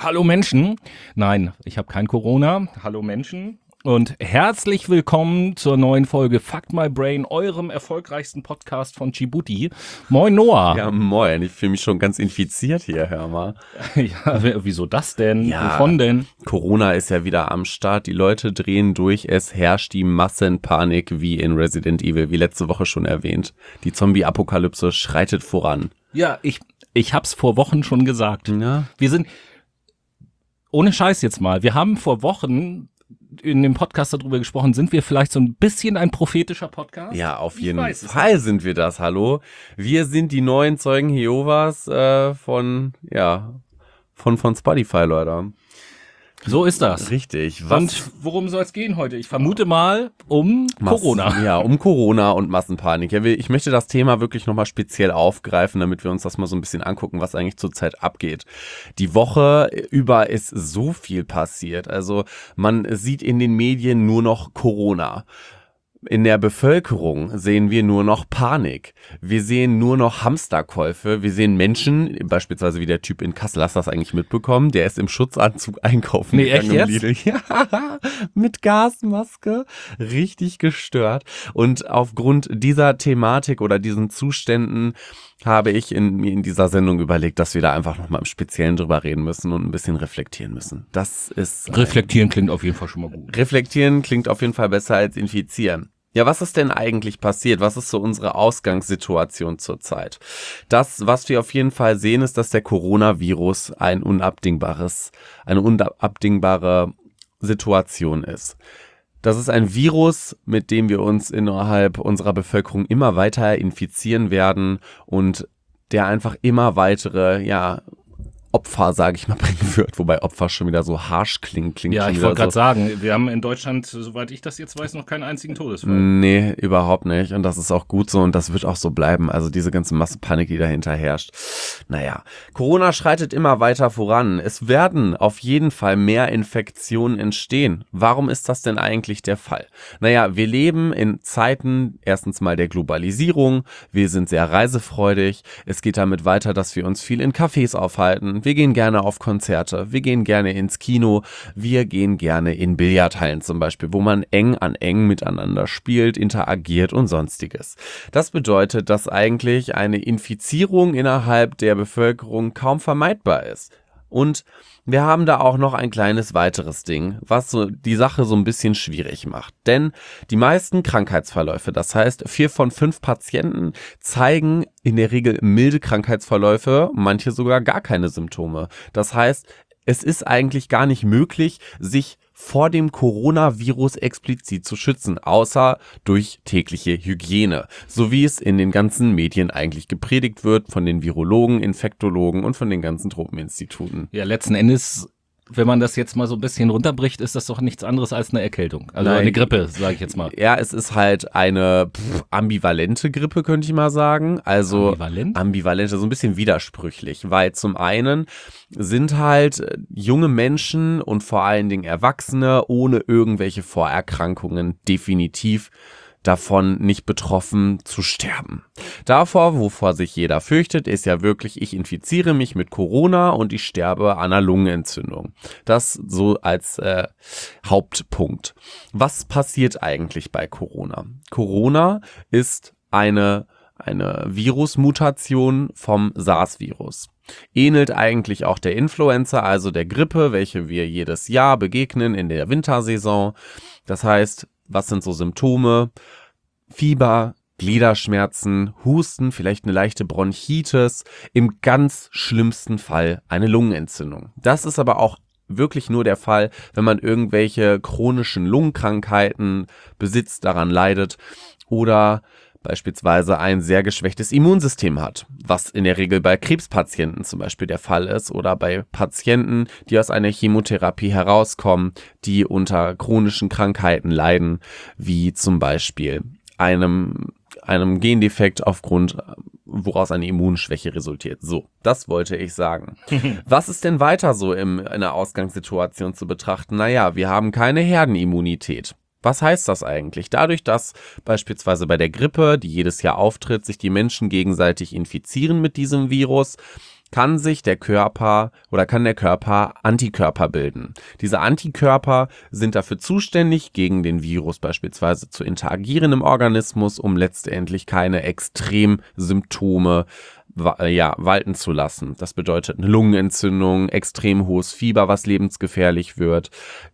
Hallo Menschen. Nein, ich habe kein Corona. Hallo Menschen. Und herzlich willkommen zur neuen Folge Fuck My Brain, eurem erfolgreichsten Podcast von Djibouti. Moin Noah. Ja, moin. Ich fühle mich schon ganz infiziert hier, hör mal. Ja, wieso das denn? Ja, Wovon denn? Corona ist ja wieder am Start. Die Leute drehen durch. Es herrscht die Massenpanik wie in Resident Evil, wie letzte Woche schon erwähnt. Die Zombie-Apokalypse schreitet voran. Ja, ich hab's vor Wochen schon gesagt. Ja. Wir sind, ohne Scheiß jetzt mal, wir haben vor Wochen in dem Podcast darüber gesprochen, sind wir vielleicht so ein bisschen ein prophetischer Podcast? Ja, auf jeden Fall sind wir das, hallo. Wir sind die neuen Zeugen Jehovas von Spotify, Leute. So ist das. Richtig. Und worum soll es gehen heute? Ich vermute mal um Corona. Ja, um Corona und Massenpanik. Ja, ich möchte das Thema wirklich nochmal speziell aufgreifen, damit wir uns das mal so ein bisschen angucken, was eigentlich zurzeit abgeht. Die Woche über ist so viel passiert. Also man sieht in den Medien nur noch Corona. In der Bevölkerung sehen wir nur noch Panik. Wir sehen nur noch Hamsterkäufe. Wir sehen Menschen, beispielsweise wie der Typ in Kassel, hast du das eigentlich mitbekommen? Der ist im Schutzanzug einkaufen. Nee, echt jetzt? Lidl. Ja, mit Gasmaske. Richtig gestört. Und aufgrund dieser Thematik oder diesen Zuständen habe ich mir in dieser Sendung überlegt, dass wir da einfach nochmal im Speziellen drüber reden müssen und ein bisschen reflektieren müssen. Reflektieren klingt auf jeden Fall schon mal gut. Reflektieren klingt auf jeden Fall besser als infizieren. Ja, was ist denn eigentlich passiert? Was ist so unsere Ausgangssituation zurzeit? Das, was wir auf jeden Fall sehen, ist, dass der Coronavirus eine unabdingbare Situation ist. Das ist ein Virus, mit dem wir uns innerhalb unserer Bevölkerung immer weiter infizieren werden und der einfach immer weitere, Opfer, sage ich mal, bringen wird. Wobei Opfer schon wieder so harsch klingt. Ja, ich wollte gerade sagen, wir haben in Deutschland, soweit ich das jetzt weiß, noch keinen einzigen Todesfall. Nee, überhaupt nicht. Und das ist auch gut so und das wird auch so bleiben. Also diese ganze Massenpanik, die dahinter herrscht. Naja, Corona schreitet immer weiter voran. Es werden auf jeden Fall mehr Infektionen entstehen. Warum ist das denn eigentlich der Fall? Naja, wir leben in Zeiten erstens mal der Globalisierung. Wir sind sehr reisefreudig. Es geht damit weiter, dass wir uns viel in Cafés aufhalten. Wir gehen gerne auf Konzerte, wir gehen gerne ins Kino, wir gehen gerne in Billardhallen zum Beispiel, wo man eng an eng miteinander spielt, interagiert und sonstiges. Das bedeutet, dass eigentlich eine Infizierung innerhalb der Bevölkerung kaum vermeidbar ist. Und wir haben da auch noch ein kleines weiteres Ding, was so die Sache so ein bisschen schwierig macht. Denn die meisten Krankheitsverläufe, das heißt 4 von 5 Patienten, zeigen in der Regel milde Krankheitsverläufe, manche sogar gar keine Symptome. Das heißt, es ist eigentlich gar nicht möglich, sich vor dem Coronavirus explizit zu schützen, außer durch tägliche Hygiene. So wie es in den ganzen Medien eigentlich gepredigt wird von den Virologen, Infektologen und von den ganzen Tropeninstituten. Ja, letzten Endes, wenn man das jetzt mal so ein bisschen runterbricht, ist das doch nichts anderes als eine Erkältung. Also Nein, eine Grippe, sage ich jetzt mal. Ja, es ist halt eine ambivalente Grippe, könnte ich mal sagen. Also ambivalente, so ein bisschen widersprüchlich, weil zum einen sind halt junge Menschen und vor allen Dingen Erwachsene ohne irgendwelche Vorerkrankungen definitiv davon nicht betroffen zu sterben. Davor, wovor sich jeder fürchtet, ist ja wirklich, ich infiziere mich mit Corona und ich sterbe an einer Lungenentzündung. Das so als Hauptpunkt. Was passiert eigentlich bei Corona? Corona ist eine Virusmutation vom SARS-Virus. Ähnelt eigentlich auch der Influenza, also der Grippe, welche wir jedes Jahr begegnen in der Wintersaison. Das heißt, was sind so Symptome? Fieber, Gliederschmerzen, Husten, vielleicht eine leichte Bronchitis, im ganz schlimmsten Fall eine Lungenentzündung. Das ist aber auch wirklich nur der Fall, wenn man irgendwelche chronischen Lungenkrankheiten besitzt, daran leidet oder beispielsweise ein sehr geschwächtes Immunsystem hat, was in der Regel bei Krebspatienten zum Beispiel der Fall ist oder bei Patienten, die aus einer Chemotherapie herauskommen, die unter chronischen Krankheiten leiden, wie zum Beispiel einem Gendefekt aufgrund, woraus eine Immunschwäche resultiert. So, das wollte ich sagen. Was ist denn weiter so in einer Ausgangssituation zu betrachten? Naja, wir haben keine Herdenimmunität. Was heißt das eigentlich? Dadurch, dass beispielsweise bei der Grippe, die jedes Jahr auftritt, sich die Menschen gegenseitig infizieren mit diesem Virus, kann der Körper Antikörper bilden. Diese Antikörper sind dafür zuständig, gegen den Virus beispielsweise zu interagieren im Organismus, um letztendlich keine Extremsymptome walten zu lassen. Das bedeutet eine Lungenentzündung, extrem hohes Fieber, was lebensgefährlich wird,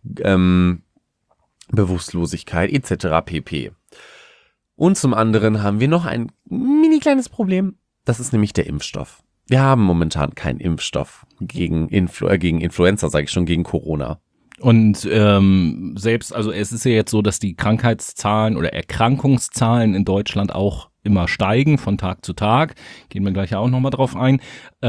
Bewusstlosigkeit etc. pp. Und zum anderen haben wir noch ein mini kleines Problem. Das ist nämlich der Impfstoff. Wir haben momentan keinen Impfstoff gegen Influenza, sage ich schon, gegen Corona. Und selbst, also es ist ja jetzt so, dass die Krankheitszahlen oder Erkrankungszahlen in Deutschland auch immer steigen von Tag zu Tag. Gehen wir gleich auch nochmal drauf ein.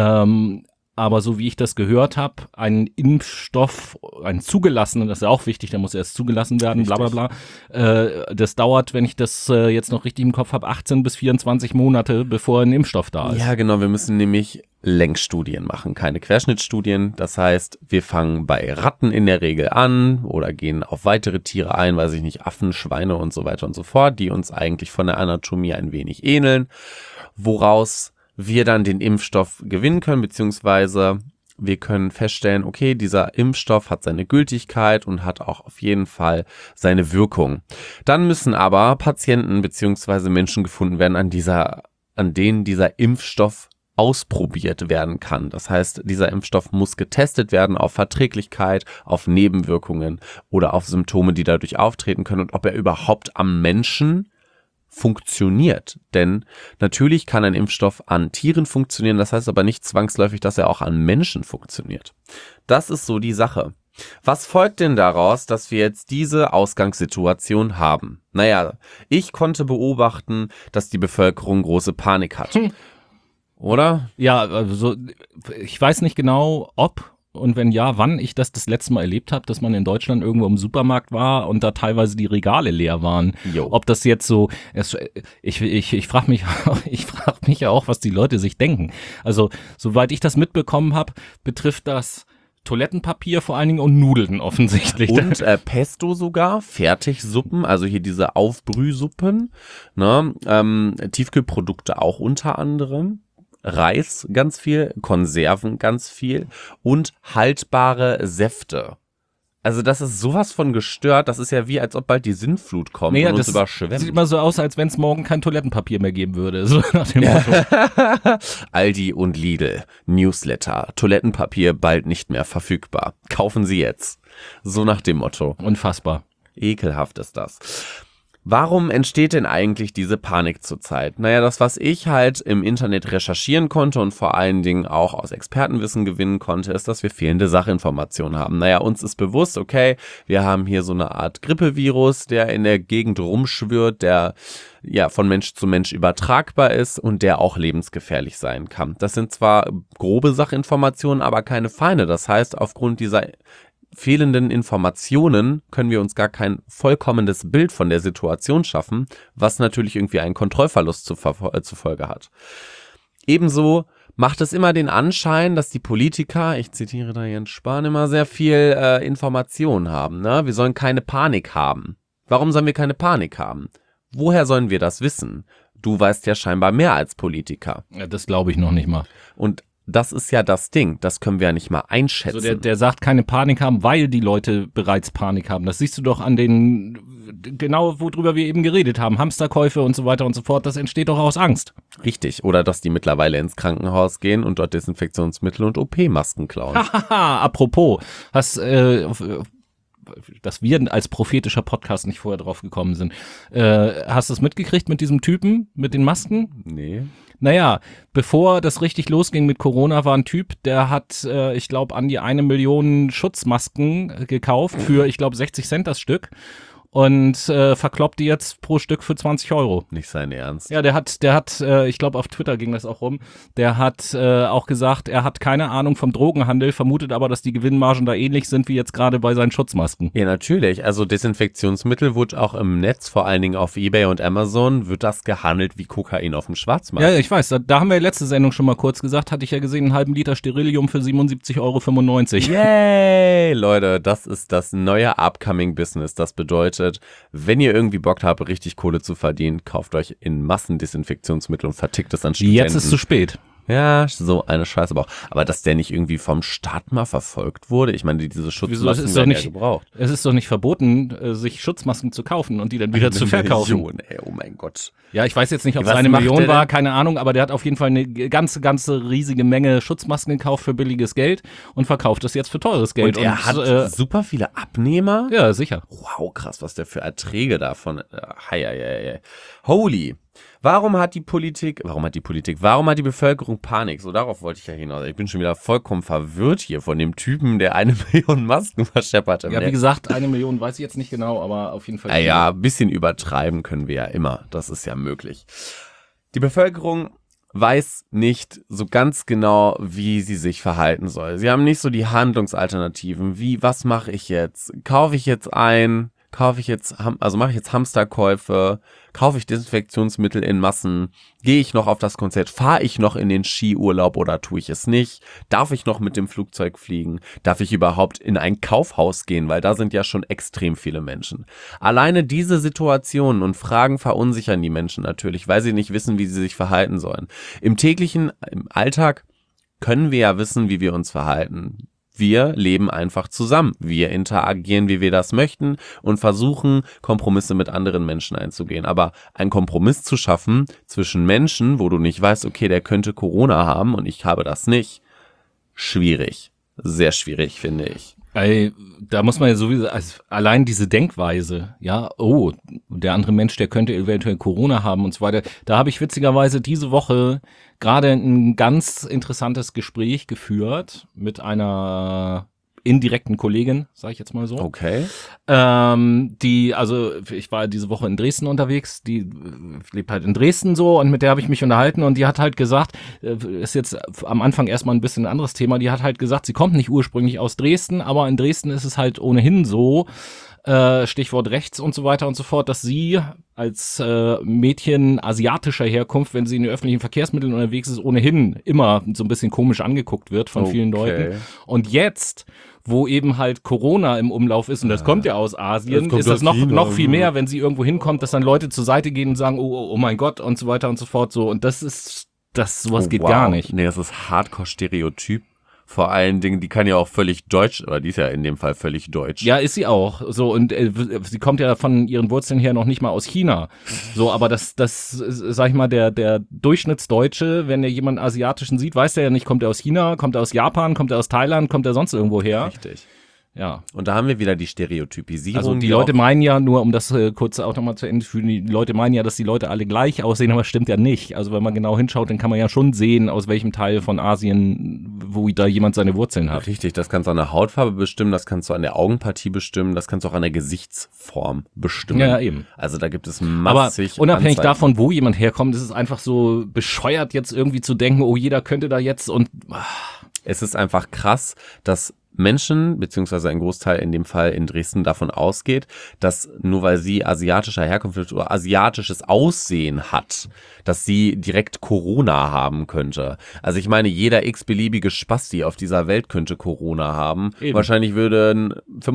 Aber so wie ich das gehört habe, ein Impfstoff, ein zugelassenen, das ist ja auch wichtig, der muss erst zugelassen werden, bla bla bla. Das dauert, wenn ich das jetzt noch richtig im Kopf habe, 18 bis 24 Monate, bevor ein Impfstoff da ist. Ja, genau, wir müssen nämlich Längsstudien machen, keine Querschnittstudien. Das heißt, wir fangen bei Ratten in der Regel an oder gehen auf weitere Tiere ein, weiß ich nicht, Affen, Schweine und so weiter und so fort, die uns eigentlich von der Anatomie ein wenig ähneln, woraus wir dann den Impfstoff gewinnen können, beziehungsweise wir können feststellen, okay, dieser Impfstoff hat seine Gültigkeit und hat auch auf jeden Fall seine Wirkung. Dann müssen aber Patienten beziehungsweise Menschen gefunden werden, an denen dieser Impfstoff ausprobiert werden kann. Das heißt, dieser Impfstoff muss getestet werden auf Verträglichkeit, auf Nebenwirkungen oder auf Symptome, die dadurch auftreten können und ob er überhaupt am Menschen funktioniert. Denn natürlich kann ein Impfstoff an Tieren funktionieren, das heißt aber nicht zwangsläufig, dass er auch an Menschen funktioniert. Das ist so die Sache. Was folgt denn daraus, dass wir jetzt diese Ausgangssituation haben? Naja, ich konnte beobachten, dass die Bevölkerung große Panik hat. Oder? Ja, also ich weiß nicht genau, ob und wenn ja, wann ich das letzte Mal erlebt habe, dass man in Deutschland irgendwo im Supermarkt war und da teilweise die Regale leer waren. Jo. Ob das jetzt so, ich frage mich ja auch, was die Leute sich denken. Also soweit ich das mitbekommen habe, betrifft das Toilettenpapier vor allen Dingen und Nudeln offensichtlich. Und Pesto sogar, Fertigsuppen, also hier diese Aufbrühsuppen, ne? Tiefkühlprodukte auch unter anderem. Reis ganz viel, Konserven ganz viel und haltbare Säfte. Also das ist sowas von gestört, das ist ja wie, als ob bald die Sintflut kommt und uns überschwemmt. Sieht immer so aus, als wenn es morgen kein Toilettenpapier mehr geben würde, so nach dem Motto. Aldi und Lidl, Newsletter, Toilettenpapier bald nicht mehr verfügbar. Kaufen Sie jetzt. So nach dem Motto. Unfassbar. Ekelhaft ist das. Warum entsteht denn eigentlich diese Panik zurzeit? Naja, das, was ich halt im Internet recherchieren konnte und vor allen Dingen auch aus Expertenwissen gewinnen konnte, ist, dass wir fehlende Sachinformationen haben. Naja, uns ist bewusst, okay, wir haben hier so eine Art Grippevirus, der in der Gegend rumschwirrt, der ja von Mensch zu Mensch übertragbar ist und der auch lebensgefährlich sein kann. Das sind zwar grobe Sachinformationen, aber keine feine. Das heißt, aufgrund dieser fehlenden Informationen können wir uns gar kein vollkommenes Bild von der Situation schaffen, was natürlich irgendwie einen Kontrollverlust zur Folge hat. Ebenso macht es immer den Anschein, dass die Politiker, ich zitiere da Jens Spahn, immer sehr viel Information haben. Ne? Wir sollen keine Panik haben. Warum sollen wir keine Panik haben? Woher sollen wir das wissen? Du weißt ja scheinbar mehr als Politiker. Ja, das glaube ich noch nicht mal. Und das ist ja das Ding, das können wir ja nicht mal einschätzen. Also der sagt, keine Panik haben, weil die Leute bereits Panik haben. Das siehst du doch an den, genau worüber wir eben geredet haben, Hamsterkäufe und so weiter und so fort, das entsteht doch aus Angst. Richtig, oder dass die mittlerweile ins Krankenhaus gehen und dort Desinfektionsmittel und OP-Masken klauen. Haha, apropos, dass wir als prophetischer Podcast nicht vorher drauf gekommen sind. Hast du es mitgekriegt mit diesem Typen, mit den Masken? Nee. Naja, bevor das richtig losging mit Corona, war ein Typ, der hat, ich glaube, an die 1 Million Schutzmasken gekauft für, ich glaube, 60 Cent das Stück und verkloppt die jetzt pro Stück für 20 Euro. Nicht sein Ernst. Ja, der hat, ich glaube, auf Twitter ging das auch rum, der hat auch gesagt, er hat keine Ahnung vom Drogenhandel, vermutet aber, dass die Gewinnmargen da ähnlich sind wie jetzt gerade bei seinen Schutzmasken. Ja, natürlich. Also Desinfektionsmittel wird auch im Netz, vor allen Dingen auf eBay und Amazon, wird das gehandelt wie Kokain auf dem Schwarzmarkt. Ja, ich weiß, da haben wir letzte Sendung schon mal kurz gesagt, hatte ich ja gesehen, einen halben Liter Sterilium für 77,95 €. Yay, Leute, das ist das neue Upcoming Business. Das bedeutet, wenn ihr irgendwie Bock habt, richtig Kohle zu verdienen, kauft euch in Massen Desinfektionsmittel und vertickt es an Studenten. Jetzt ist zu spät. Ja, so eine Scheiße aber auch. Aber dass der nicht irgendwie vom Staat mal verfolgt wurde, ich meine, diese Schutzmasken werden ja gebraucht. Es ist doch nicht verboten, sich Schutzmasken zu kaufen und die dann wieder zu verkaufen. Million, ey, oh mein Gott. Ja, ich weiß jetzt nicht, ob es eine Million war, keine Ahnung, aber der hat auf jeden Fall eine ganze riesige Menge Schutzmasken gekauft für billiges Geld und verkauft das jetzt für teures Geld. Und er hat super viele Abnehmer? Ja, sicher. Wow, krass, was der für Erträge davon. Holy. Warum hat die Bevölkerung Panik? So, darauf wollte ich ja hinaus. Ich bin schon wieder vollkommen verwirrt hier von dem Typen, der 1 Million Masken verscheppert hat. Ja, wie gesagt, 1 Million weiß ich jetzt nicht genau, aber auf jeden Fall. Ja, ein bisschen übertreiben können wir ja immer. Das ist ja möglich. Die Bevölkerung weiß nicht so ganz genau, wie sie sich verhalten soll. Sie haben nicht so die Handlungsalternativen. Was mache ich jetzt? Kaufe ich jetzt ein? Mache ich jetzt Hamsterkäufe? Kaufe ich Desinfektionsmittel in Massen? Gehe ich noch auf das Konzert? Fahre ich noch in den Skiurlaub oder tue ich es nicht? Darf ich noch mit dem Flugzeug fliegen? Darf ich überhaupt in ein Kaufhaus gehen? Weil da sind ja schon extrem viele Menschen. Alleine diese Situationen und Fragen verunsichern die Menschen natürlich, weil sie nicht wissen, wie sie sich verhalten sollen. Im Alltag können wir ja wissen, wie wir uns verhalten. Wir leben einfach zusammen. Wir interagieren, wie wir das möchten und versuchen, Kompromisse mit anderen Menschen einzugehen. Aber einen Kompromiss zu schaffen zwischen Menschen, wo du nicht weißt, okay, der könnte Corona haben und ich habe das nicht, schwierig. Sehr schwierig, finde ich. Da muss man ja sowieso, also allein diese Denkweise, ja, oh, der andere Mensch, der könnte eventuell Corona haben und so weiter. Da habe ich witzigerweise diese Woche gerade ein ganz interessantes Gespräch geführt mit einer indirekten Kollegin, sage ich jetzt mal so. Okay. Ich war diese Woche in Dresden unterwegs, die lebt halt in Dresden so und mit der habe ich mich unterhalten und die hat halt gesagt, ist jetzt am Anfang erstmal ein bisschen ein anderes Thema, die hat halt gesagt, sie kommt nicht ursprünglich aus Dresden, aber in Dresden ist es halt ohnehin so, Stichwort rechts und so weiter und so fort, dass sie als Mädchen asiatischer Herkunft, wenn sie in den öffentlichen Verkehrsmitteln unterwegs ist, ohnehin immer so ein bisschen komisch angeguckt wird von vielen Leuten. Und jetzt, wo eben halt Corona im Umlauf ist, und das kommt ja aus Asien, ist das noch viel mehr, wenn sie irgendwo hinkommt, dass dann Leute zur Seite gehen und sagen, oh mein Gott und so weiter und so fort. So. Und sowas geht gar nicht. Nee, das ist Hardcore-Stereotyp. Vor allen Dingen, die kann ja auch völlig deutsch, aber die ist ja in dem Fall völlig deutsch. Ja, ist sie auch. So, und sie kommt ja von ihren Wurzeln her noch nicht mal aus China. So, aber das, sag ich mal, der Durchschnittsdeutsche, wenn er jemanden Asiatischen sieht, weiß der ja nicht, kommt er aus China, kommt er aus Japan, kommt er aus Thailand, kommt er sonst irgendwo her. Richtig. Ja. Und da haben wir wieder die Stereotypisierung. Also die Leute meinen ja, nur um das kurz auch nochmal zu Ende führen, die Leute meinen ja, dass die Leute alle gleich aussehen, aber stimmt ja nicht. Also wenn man genau hinschaut, dann kann man ja schon sehen, aus welchem Teil von Asien, wo da jemand seine Wurzeln hat. Richtig, das kannst du an der Hautfarbe bestimmen, das kannst du an der Augenpartie bestimmen, das kannst du auch an der Gesichtsform bestimmen. Ja, eben. Also da gibt es massig Aber unabhängig Anzeichen. davon, wo jemand herkommt, ist es einfach so bescheuert jetzt irgendwie zu denken, oh, jeder könnte da jetzt und... Es ist einfach krass, dass Menschen, beziehungsweise ein Großteil in dem Fall in Dresden davon ausgeht, dass nur weil sie asiatischer Herkunft ist oder asiatisches Aussehen hat, dass sie direkt Corona haben könnte. Also ich meine, jeder x-beliebige Spasti auf dieser Welt könnte Corona haben. Eben. Wahrscheinlich würden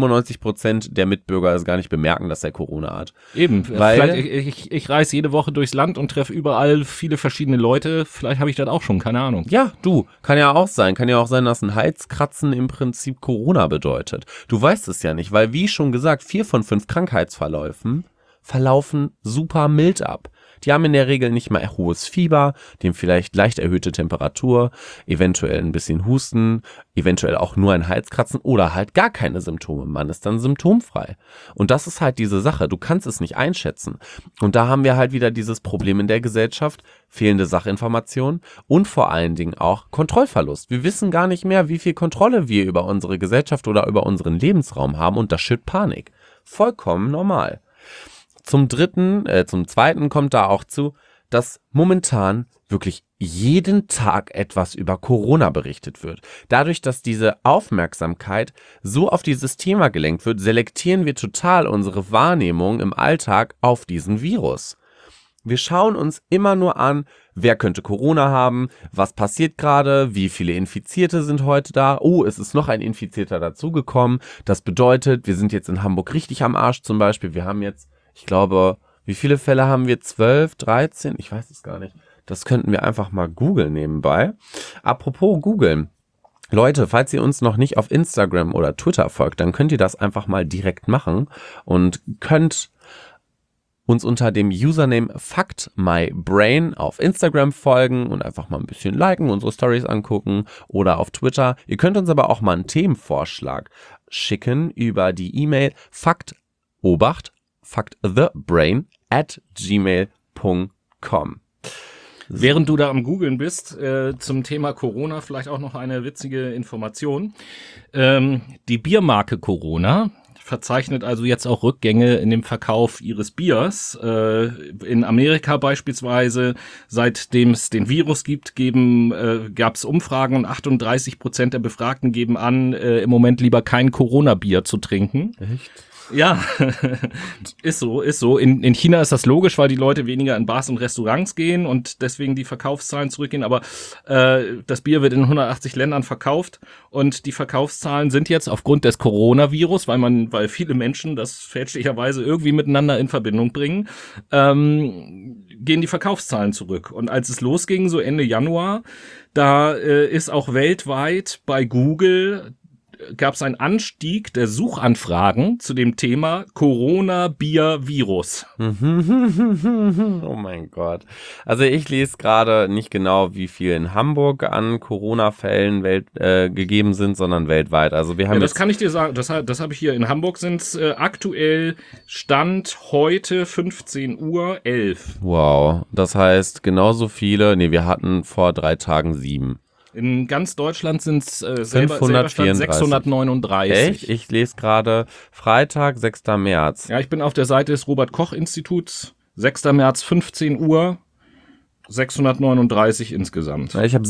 95% der Mitbürger es gar nicht bemerken, dass er Corona hat. Eben, Weil ich reise jede Woche durchs Land und treffe überall viele verschiedene Leute. Vielleicht habe ich das auch schon, keine Ahnung. Ja, kann ja auch sein. Kann ja auch sein, dass ein Halskratzen im Prinzip Corona bedeutet. Du weißt es ja nicht, weil wie schon gesagt, 4 von 5 Krankheitsverläufen verlaufen super mild ab. Die haben in der Regel nicht mal hohes Fieber, die haben vielleicht leicht erhöhte Temperatur, eventuell ein bisschen Husten, eventuell auch nur ein Halskratzen oder halt gar keine Symptome. Man ist dann symptomfrei. Und das ist halt diese Sache. Du kannst es nicht einschätzen. Und da haben wir halt wieder dieses Problem in der Gesellschaft, fehlende Sachinformation und vor allen Dingen auch Kontrollverlust. Wir wissen gar nicht mehr, wie viel Kontrolle wir über unsere Gesellschaft oder über unseren Lebensraum haben und das schürt Panik. Vollkommen normal. Zum Zweiten kommt da auch zu, dass momentan wirklich jeden Tag etwas über Corona berichtet wird. Dadurch, dass diese Aufmerksamkeit so auf dieses Thema gelenkt wird, selektieren wir total unsere Wahrnehmung im Alltag auf diesen Virus. Wir schauen uns immer nur an, wer könnte Corona haben, was passiert gerade, wie viele Infizierte sind heute da. Oh, es ist noch ein Infizierter dazugekommen. Das bedeutet, wir sind jetzt in Hamburg richtig am Arsch zum Beispiel. Wir haben jetzt, ich glaube, wie viele Fälle haben wir? 12, 13? Ich weiß es gar nicht. Das könnten wir einfach mal googeln nebenbei. Apropos googeln. Leute, falls ihr uns noch nicht auf Instagram oder Twitter folgt, dann könnt ihr das einfach mal direkt machen und könnt uns unter dem Username FactMyBrain auf Instagram folgen und einfach mal ein bisschen liken, unsere Stories angucken oder auf Twitter. Ihr könnt uns aber auch mal einen Themenvorschlag schicken über die E-Mail factthebrain@gmail.com. Während du da am Googeln bist, zum Thema Corona vielleicht auch noch eine witzige Information. Die Biermarke Corona verzeichnet also jetzt auch Rückgänge in dem Verkauf ihres Biers. In Amerika beispielsweise, seitdem es den Virus gibt, gab es Umfragen und 38% der Befragten geben an, im Moment lieber kein Corona-Bier zu trinken. Echt? Ja, ist so. In China ist das logisch, weil die Leute weniger in Bars und Restaurants gehen und deswegen die Verkaufszahlen zurückgehen. Aber das Bier wird in 180 Ländern verkauft und die Verkaufszahlen sind jetzt aufgrund des Coronavirus, weil viele Menschen das fälschlicherweise irgendwie miteinander in Verbindung bringen, gehen die Verkaufszahlen zurück. Und als es losging, so Ende Januar, da ist auch weltweit bei Google gab es einen Anstieg der Suchanfragen zu dem Thema Corona-Bier-Virus. Oh mein Gott. Also ich lese gerade nicht genau, wie viel in Hamburg an Corona-Fällen gegeben sind, sondern weltweit. Also wir haben das kann ich dir sagen, das habe ich hier. In Hamburg sind es aktuell Stand heute 15:11 Uhr. Wow, das heißt genauso viele, wir hatten vor 3 Tagen 7. In ganz Deutschland sind es selber Stand 639. Echt? Ich lese gerade Freitag, 6. März. Ja, ich bin auf der Seite des Robert-Koch-Instituts. 6. März, 15 Uhr, 639 insgesamt. Ich habe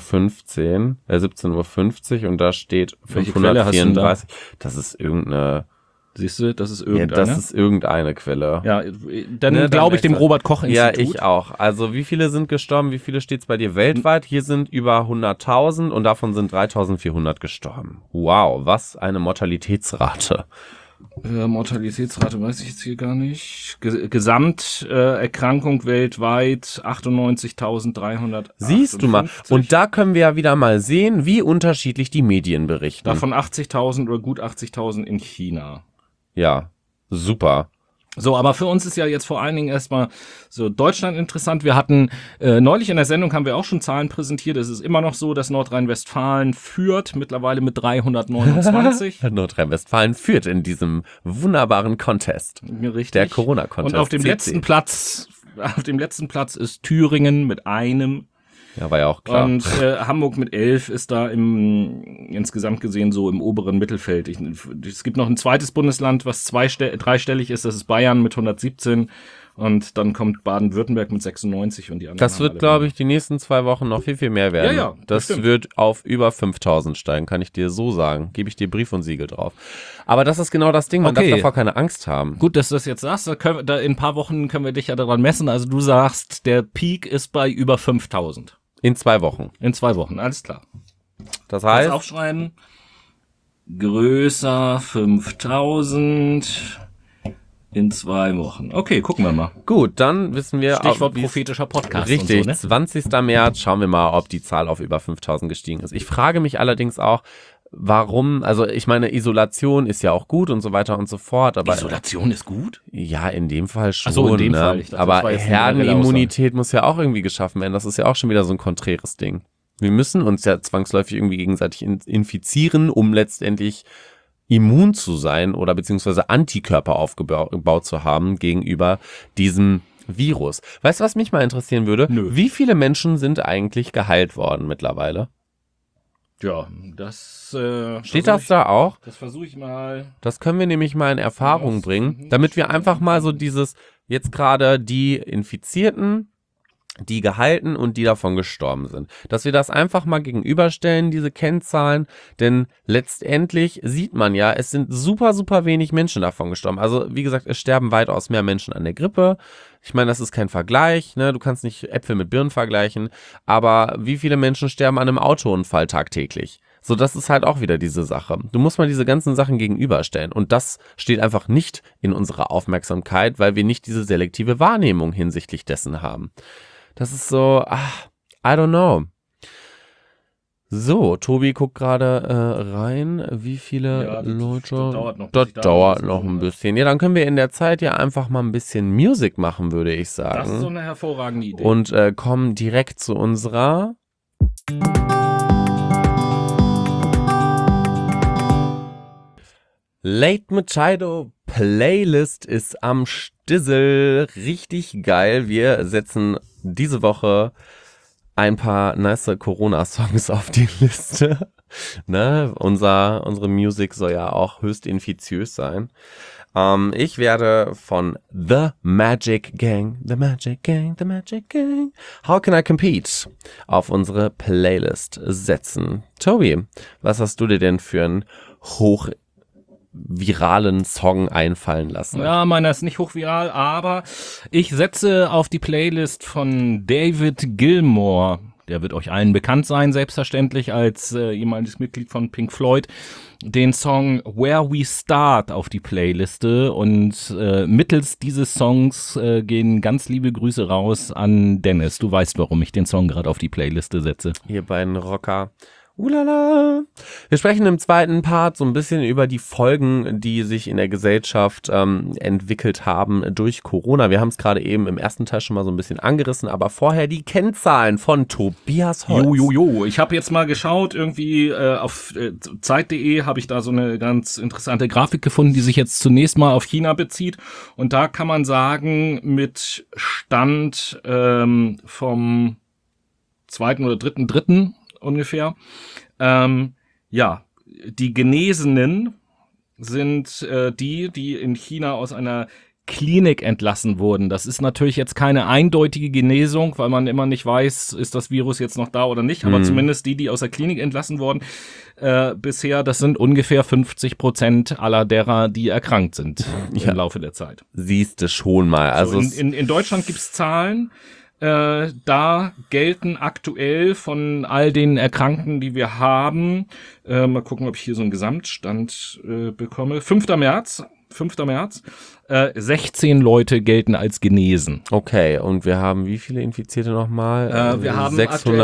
17:50 Uhr und da steht 534. Das ist irgendeine... Siehst du, das ist irgendeine? Ja, das ist irgendeine Quelle. Ja, dann glaube ich dem Robert-Koch-Institut. Ja, ich auch. Also wie viele sind gestorben? Wie viele steht's bei dir weltweit? Hier sind über 100.000 und davon sind 3.400 gestorben. Wow, was eine Mortalitätsrate. Mortalitätsrate weiß ich jetzt hier gar nicht. Gesamterkrankung weltweit 98.300. Siehst du mal. Und da können wir ja wieder mal sehen, wie unterschiedlich die Medien berichten. Davon 80.000 oder gut 80.000 in China. Ja, super. So, aber für uns ist ja jetzt vor allen Dingen erstmal so Deutschland interessant. Wir hatten neulich in der Sendung haben wir auch schon Zahlen präsentiert. Es ist immer noch so, dass Nordrhein-Westfalen führt, mittlerweile mit 329. Nordrhein-Westfalen führt in diesem wunderbaren Contest. Richtig. Der Corona-Contest. Und auf dem letzten Platz ist Thüringen mit einem. Ja, war ja auch klar. Und Hamburg mit 11 ist da insgesamt gesehen so im oberen Mittelfeld. Es gibt noch ein zweites Bundesland, was dreistellig ist, das ist Bayern mit 117 und dann kommt Baden-Württemberg mit 96 und die anderen. Das wird, glaube ich, die nächsten 2 Wochen noch viel, viel mehr werden. Ja, das bestimmt. wird auf über 5.000 steigen, kann ich dir so sagen. Gebe ich dir Brief und Siegel drauf. Aber das ist genau das Ding, man darf davor keine Angst haben. Gut, dass du das jetzt sagst. In ein paar Wochen können wir dich ja daran messen. Also du sagst, der Peak ist bei über 5.000. In 2 Wochen. In 2 Wochen, alles klar. Das heißt... aufschreiben. Größer 5.000 in 2 Wochen. Okay, gucken wir mal. Gut, dann wissen wir... Stichwort prophetischer Podcast. Richtig, und so, ne? 20. März, schauen wir mal, ob die Zahl auf über 5.000 gestiegen ist. Ich frage mich allerdings auch, warum, also ich meine, Isolation ist ja auch gut und so weiter und so fort. Aber Isolation ist gut? Ja, in dem Fall schon. Ach so, in dem Fall. Ich dachte, aber Herdenimmunität muss ja auch irgendwie geschaffen werden. Das ist ja auch schon wieder so ein konträres Ding. Wir müssen uns ja zwangsläufig irgendwie gegenseitig infizieren, um letztendlich immun zu sein oder beziehungsweise Antikörper aufgebaut zu haben gegenüber diesem Virus. Weißt du, was mich mal interessieren würde? Nö. Wie viele Menschen sind eigentlich geheilt worden mittlerweile? Ja, das steht das da auch? Das versuche ich mal. Das können wir nämlich mal in Erfahrung bringen, damit wir einfach mal so dieses, jetzt gerade die Infizierten, die gehalten und die davon gestorben sind. Dass wir das einfach mal gegenüberstellen, diese Kennzahlen, denn letztendlich sieht man ja, es sind super, super wenig Menschen davon gestorben. Also wie gesagt, es sterben weitaus mehr Menschen an der Grippe. Ich meine, das ist kein Vergleich, ne? Du kannst nicht Äpfel mit Birnen vergleichen, aber wie viele Menschen sterben an einem Autounfall tagtäglich? So, das ist halt auch wieder diese Sache. Du musst mal diese ganzen Sachen gegenüberstellen. Und das steht einfach nicht in unserer Aufmerksamkeit, weil wir nicht diese selektive Wahrnehmung hinsichtlich dessen haben. Das ist so, I don't know. So, Tobi guckt gerade rein, wie viele Leute. Das dauert noch. Das dauert noch ein bisschen. Ja, dann können wir in der Zeit ja einfach mal ein bisschen Musik machen, würde ich sagen. Das ist so eine hervorragende Idee. Und kommen direkt zu unserer Late Machado Playlist ist am Stissel. Richtig geil. Wir setzen diese Woche ein paar nice Corona-Songs auf die Liste. Ne? Unsere Musik soll ja auch höchst infiziös sein. Ich werde von The Magic Gang, How Can I Compete auf unsere Playlist setzen. Tobi, was hast du dir denn für einen hochviralen Song einfallen lassen? Ja, meiner ist nicht hochviral, aber ich setze auf die Playlist von David Gilmour. Der wird euch allen bekannt sein, selbstverständlich, als ehemaliges Mitglied von Pink Floyd. Den Song Where We Start auf die Playliste. Und mittels dieses Songs gehen ganz liebe Grüße raus an Dennis. Du weißt, warum ich den Song gerade auf die Playliste setze. Ihr beiden Rocker. Ulala. Wir sprechen im zweiten Part so ein bisschen über die Folgen, die sich in der Gesellschaft entwickelt haben durch Corona. Wir haben es gerade eben im ersten Teil schon mal so ein bisschen angerissen, aber vorher die Kennzahlen von Tobias Holz. Ich habe jetzt mal geschaut, irgendwie auf Zeit.de habe ich da so eine ganz interessante Grafik gefunden, die sich jetzt zunächst mal auf China bezieht. Und da kann man sagen, mit Stand vom 2. oder 3.3. ungefähr. Die Genesenen sind die in China aus einer Klinik entlassen wurden. Das ist natürlich jetzt keine eindeutige Genesung, weil man immer nicht weiß, ist das Virus jetzt noch da oder nicht. Aber zumindest die aus der Klinik entlassen wurden bisher, das sind ungefähr 50% aller derer, die erkrankt sind im Laufe der Zeit. Siehst du schon mal. Also in Deutschland gibt's Zahlen. Da gelten aktuell von all den Erkrankten, die wir haben, mal gucken, ob ich hier so einen Gesamtstand bekomme. 5. März, 16 Leute gelten als genesen. Okay, und wir haben wie viele Infizierte nochmal? Wir haben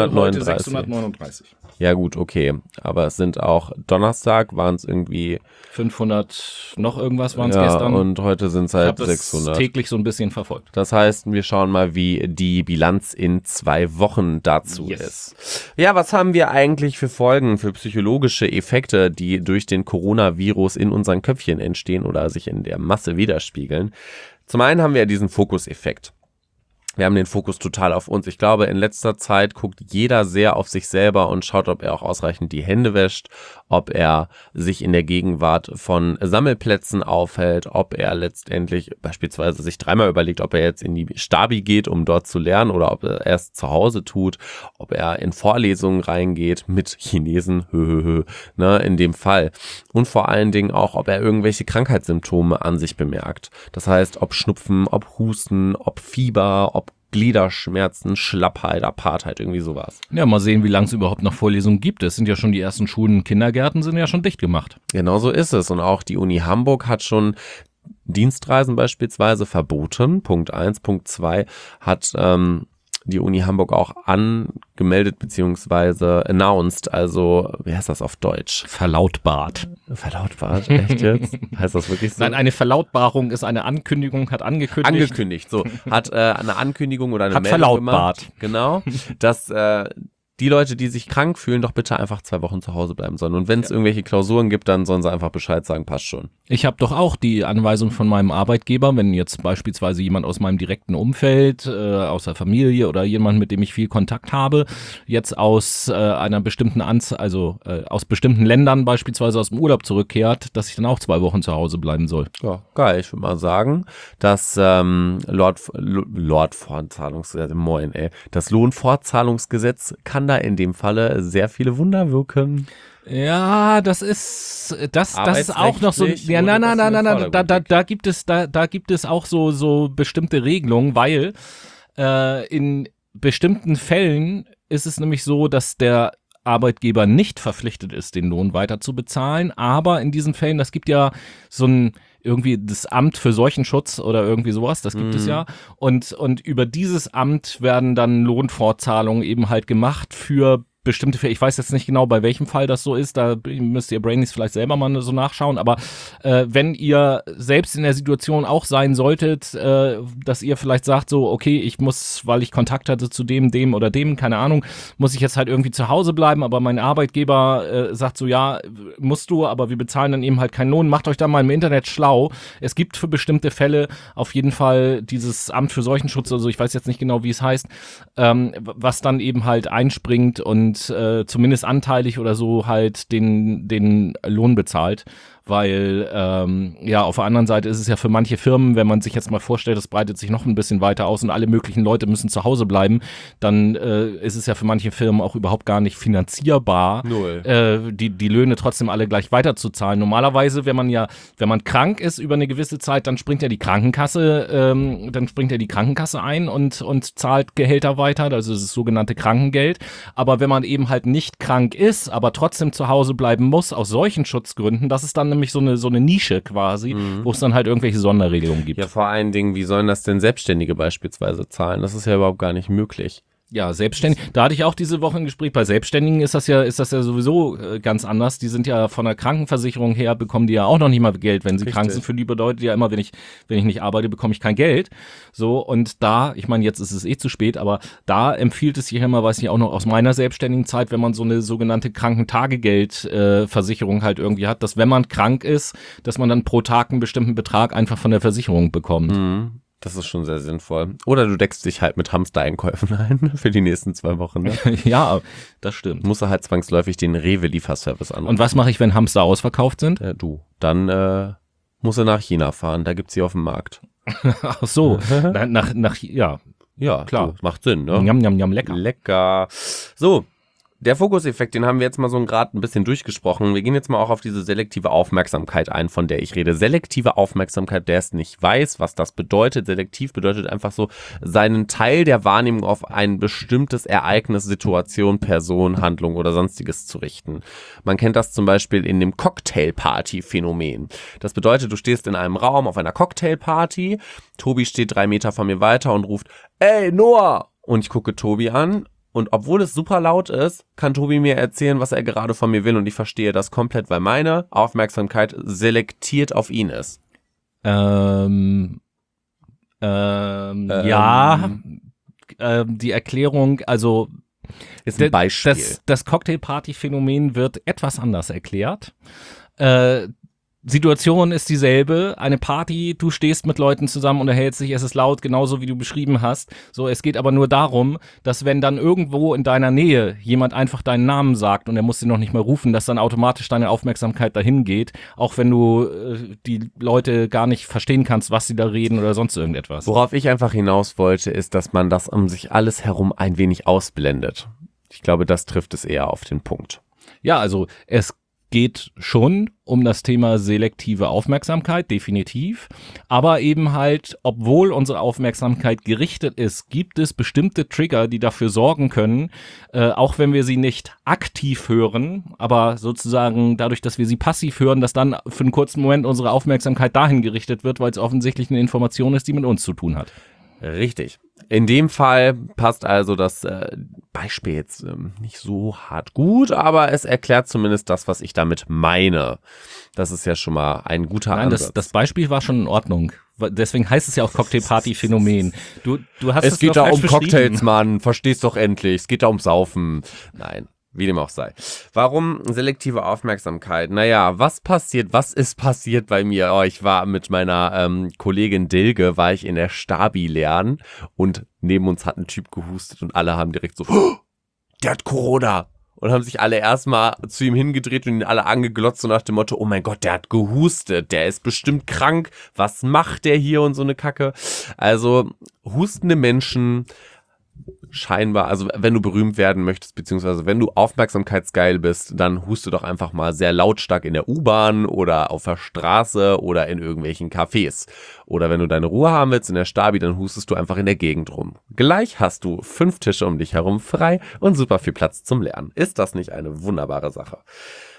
639. Ja gut, okay. Aber es sind auch Donnerstag waren es irgendwie 500 noch irgendwas waren es gestern. Und heute sind es halt 600. Ich habe das täglich so ein bisschen verfolgt. Das heißt, wir schauen mal, wie die Bilanz in 2 Wochen dazu ist. Ja, was haben wir eigentlich für Folgen, für psychologische Effekte, die durch den Coronavirus in unseren Köpfchen entstehen oder sich in der Masse widerspiegeln? Zum einen haben wir diesen Fokuseffekt. Wir haben den Fokus total auf uns. Ich glaube, in letzter Zeit guckt jeder sehr auf sich selber und schaut, ob er auch ausreichend die Hände wäscht, ob er sich in der Gegenwart von Sammelplätzen aufhält, ob er letztendlich beispielsweise sich 3-mal überlegt, ob er jetzt in die Stabi geht, um dort zu lernen, oder ob er es zu Hause tut, ob er in Vorlesungen reingeht mit Chinesen, ne, in dem Fall. Und vor allen Dingen auch, ob er irgendwelche Krankheitssymptome an sich bemerkt. Das heißt, ob Schnupfen, ob Husten, ob Fieber, ob Gliederschmerzen, Schlappheit, Apartheit, irgendwie sowas. Ja, mal sehen, wie lange es überhaupt noch Vorlesungen gibt. Es sind ja schon die ersten Schulen und Kindergärten sind ja schon dicht gemacht. Genau so ist es. Und auch die Uni Hamburg hat schon Dienstreisen beispielsweise verboten. Punkt 1. Punkt 2 hat die Uni Hamburg auch angemeldet beziehungsweise announced, also wie heißt das auf Deutsch? Verlautbart. Verlautbart? Echt jetzt? Heißt das wirklich so? Nein, eine Verlautbarung ist eine Ankündigung, hat angekündigt. Angekündigt, so. Hat eine Ankündigung oder eine hat Meldung verlautbart. Gemacht, genau, dass die Leute, die sich krank fühlen, doch bitte einfach 2 Wochen zu Hause bleiben sollen. Und wenn es irgendwelche Klausuren gibt, dann sollen sie einfach Bescheid sagen, passt schon. Ich habe doch auch die Anweisung von meinem Arbeitgeber, wenn jetzt beispielsweise jemand aus meinem direkten Umfeld, aus der Familie oder jemand, mit dem ich viel Kontakt habe, jetzt aus einer bestimmten aus bestimmten Ländern beispielsweise aus dem Urlaub zurückkehrt, dass ich dann auch 2 Wochen zu Hause bleiben soll. Ja, geil. Ich würde mal sagen, dass das Lohnfortzahlungsgesetz kann da in dem Falle sehr viele Wunder wirken. Ja, das ist auch noch so. Ja, nein, da gibt es auch so bestimmte Regelungen, weil in bestimmten Fällen ist es nämlich so, dass der Arbeitgeber nicht verpflichtet ist, den Lohn weiter zu bezahlen, aber in diesen Fällen, das gibt ja so ein irgendwie das Amt für Seuchenschutz oder irgendwie sowas, das gibt es ja. Und über dieses Amt werden dann Lohnfortzahlungen eben halt gemacht für bestimmte Fälle. Ich weiß jetzt nicht genau, bei welchem Fall das so ist, da müsst ihr Brainies vielleicht selber mal so nachschauen, aber wenn ihr selbst in der Situation auch sein solltet, dass ihr vielleicht sagt so, okay, ich muss, weil ich Kontakt hatte zu dem oder dem, keine Ahnung, muss ich jetzt halt irgendwie zu Hause bleiben, aber mein Arbeitgeber sagt so, ja, musst du, aber wir bezahlen dann eben halt keinen Lohn, macht euch da mal im Internet schlau. Es gibt für bestimmte Fälle auf jeden Fall dieses Amt für Seuchenschutz, also ich weiß jetzt nicht genau, wie es heißt, was dann eben halt einspringt und zumindest anteilig oder so halt den Lohn bezahlt. Weil auf der anderen Seite ist es ja für manche Firmen, wenn man sich jetzt mal vorstellt, das breitet sich noch ein bisschen weiter aus und alle möglichen Leute müssen zu Hause bleiben, dann ist es ja für manche Firmen auch überhaupt gar nicht finanzierbar, die Löhne trotzdem alle gleich weiterzuzahlen. Normalerweise, wenn man krank ist über eine gewisse Zeit, dann springt ja die Krankenkasse ein und zahlt Gehälter weiter, also das sogenannte Krankengeld. Aber wenn man eben halt nicht krank ist, aber trotzdem zu Hause bleiben muss, aus solchen Schutzgründen, das ist dann nämlich so eine Nische quasi, wo es dann halt irgendwelche Sonderregelungen gibt. Ja, vor allen Dingen, wie sollen das denn Selbstständige beispielsweise zahlen? Das ist ja überhaupt gar nicht möglich. Ja, selbstständig. Da hatte ich auch diese Woche ein Gespräch. Bei Selbstständigen ist das ja sowieso ganz anders. Die sind ja von der Krankenversicherung her, bekommen die ja auch noch nicht mal Geld, wenn sie krank sind. Für die bedeutet ja immer, wenn ich nicht arbeite, bekomme ich kein Geld. So, und da, ich meine, jetzt ist es zu spät, aber da empfiehlt es sich immer, weiß ich auch noch aus meiner selbstständigen Zeit, wenn man so eine sogenannte Krankentagegeldversicherung halt irgendwie hat, dass wenn man krank ist, dass man dann pro Tag einen bestimmten Betrag einfach von der Versicherung bekommt. Mhm. Das ist schon sehr sinnvoll. Oder du deckst dich halt mit Hamstereinkäufen ein für die nächsten 2 Wochen. Ne? Ja, das stimmt. Musst du halt zwangsläufig den Rewe-Lieferservice anrufen. Und was mache ich, wenn Hamster ausverkauft sind? Dann musst du nach China fahren. Da gibt's sie auf dem Markt. Ach so, ja. Ja, klar. Macht Sinn, ne? Njam, njam, njam, lecker. Lecker. So. Der Fokuseffekt, den haben wir jetzt mal so gerade ein bisschen durchgesprochen. Wir gehen jetzt mal auch auf diese selektive Aufmerksamkeit ein, von der ich rede. Selektive Aufmerksamkeit, der es nicht weiß, was das bedeutet. Selektiv bedeutet einfach so, seinen Teil der Wahrnehmung auf ein bestimmtes Ereignis, Situation, Person, Handlung oder sonstiges zu richten. Man kennt das zum Beispiel in dem Cocktailparty-Phänomen. Das bedeutet, du stehst in einem Raum auf einer Cocktailparty, Tobi steht 3 Meter von mir weiter und ruft, ey Noah! Und ich gucke Tobi an. Und obwohl es super laut ist, kann Tobi mir erzählen, was er gerade von mir will. Und ich verstehe das komplett, weil meine Aufmerksamkeit selektiert auf ihn ist. Ja, die Erklärung, also ist ein Beispiel. Das Cocktailparty-Phänomen wird etwas anders erklärt. Situation ist dieselbe, eine Party, du stehst mit Leuten zusammen, unterhältst dich, es ist laut, genauso wie du beschrieben hast. So, es geht aber nur darum, dass wenn dann irgendwo in deiner Nähe jemand einfach deinen Namen sagt und er muss den noch nicht mal rufen, dass dann automatisch deine Aufmerksamkeit dahin geht, auch wenn du die Leute gar nicht verstehen kannst, was sie da reden oder sonst irgendetwas. Worauf ich einfach hinaus wollte, ist, dass man das um sich alles herum ein wenig ausblendet. Ich glaube, das trifft es eher auf den Punkt. Ja, also es geht schon um das Thema selektive Aufmerksamkeit, definitiv. Aber eben halt, obwohl unsere Aufmerksamkeit gerichtet ist, gibt es bestimmte Trigger, die dafür sorgen können, auch wenn wir sie nicht aktiv hören, aber sozusagen dadurch, dass wir sie passiv hören, dass dann für einen kurzen Moment unsere Aufmerksamkeit dahin gerichtet wird, weil es offensichtlich eine Information ist, die mit uns zu tun hat. Richtig. In dem Fall passt also das Beispiel jetzt nicht so hart gut, aber es erklärt zumindest das, was ich damit meine. Das ist ja schon mal ein guter Ansatz. Das Beispiel war schon in Ordnung. Deswegen heißt es ja auch Cocktailparty-Phänomen. Du hast es geht da um Cocktails, Mann. Verstehst doch endlich. Es geht da um Saufen. Nein. Wie dem auch sei. Warum selektive Aufmerksamkeit? Naja, was ist passiert bei mir? Oh, ich war mit meiner Kollegin Dilge, war ich in der Stabi lernen und neben uns hat ein Typ gehustet und alle haben direkt so, oh, der hat Corona. Und haben sich alle erstmal zu ihm hingedreht und ihn alle angeglotzt so nach dem Motto, oh mein Gott, der hat gehustet, der ist bestimmt krank, was macht der hier und so eine Kacke. Also hustende Menschen scheinbar, also wenn du berühmt werden möchtest, beziehungsweise wenn du aufmerksamkeitsgeil bist, dann huste doch einfach mal sehr lautstark in der U-Bahn oder auf der Straße oder in irgendwelchen Cafés. Oder wenn du deine Ruhe haben willst in der Stabi, dann hustest du einfach in der Gegend rum. Gleich hast du 5 Tische um dich herum frei und super viel Platz zum Lernen. Ist das nicht eine wunderbare Sache?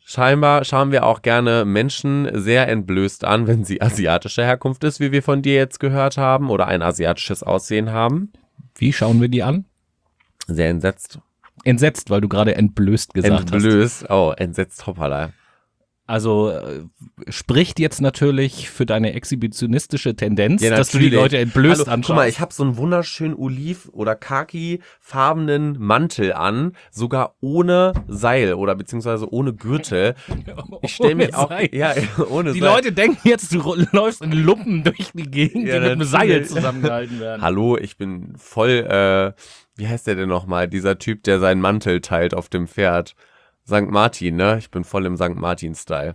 Scheinbar schauen wir auch gerne Menschen sehr entblößt an, wenn sie asiatischer Herkunft ist, wie wir von dir jetzt gehört haben, oder ein asiatisches Aussehen haben. Wie schauen wir die an? Sehr entsetzt. Entsetzt, weil du gerade entblößt gesagt hast. Entblößt, oh, entsetzt, hoppala. Also spricht jetzt natürlich für deine exhibitionistische Tendenz, Ja, dass du die Leute entblößt Hallo, anschaust. Guck mal, ich habe so einen wunderschönen oliv- oder khaki-farbenen Mantel an, sogar ohne Seil oder beziehungsweise ohne Gürtel. Ich stelle mich auch, Seil. ja, ohne Die Seil. Leute denken jetzt, du läufst in Lumpen durch die Gegend, Ja, die mit einem natürlich. Seil zusammengehalten werden. Hallo, ich bin voll, wie heißt der denn nochmal? Dieser Typ, der seinen Mantel teilt auf dem Pferd. St. Martin, ne? Ich bin voll im St. Martin-Style.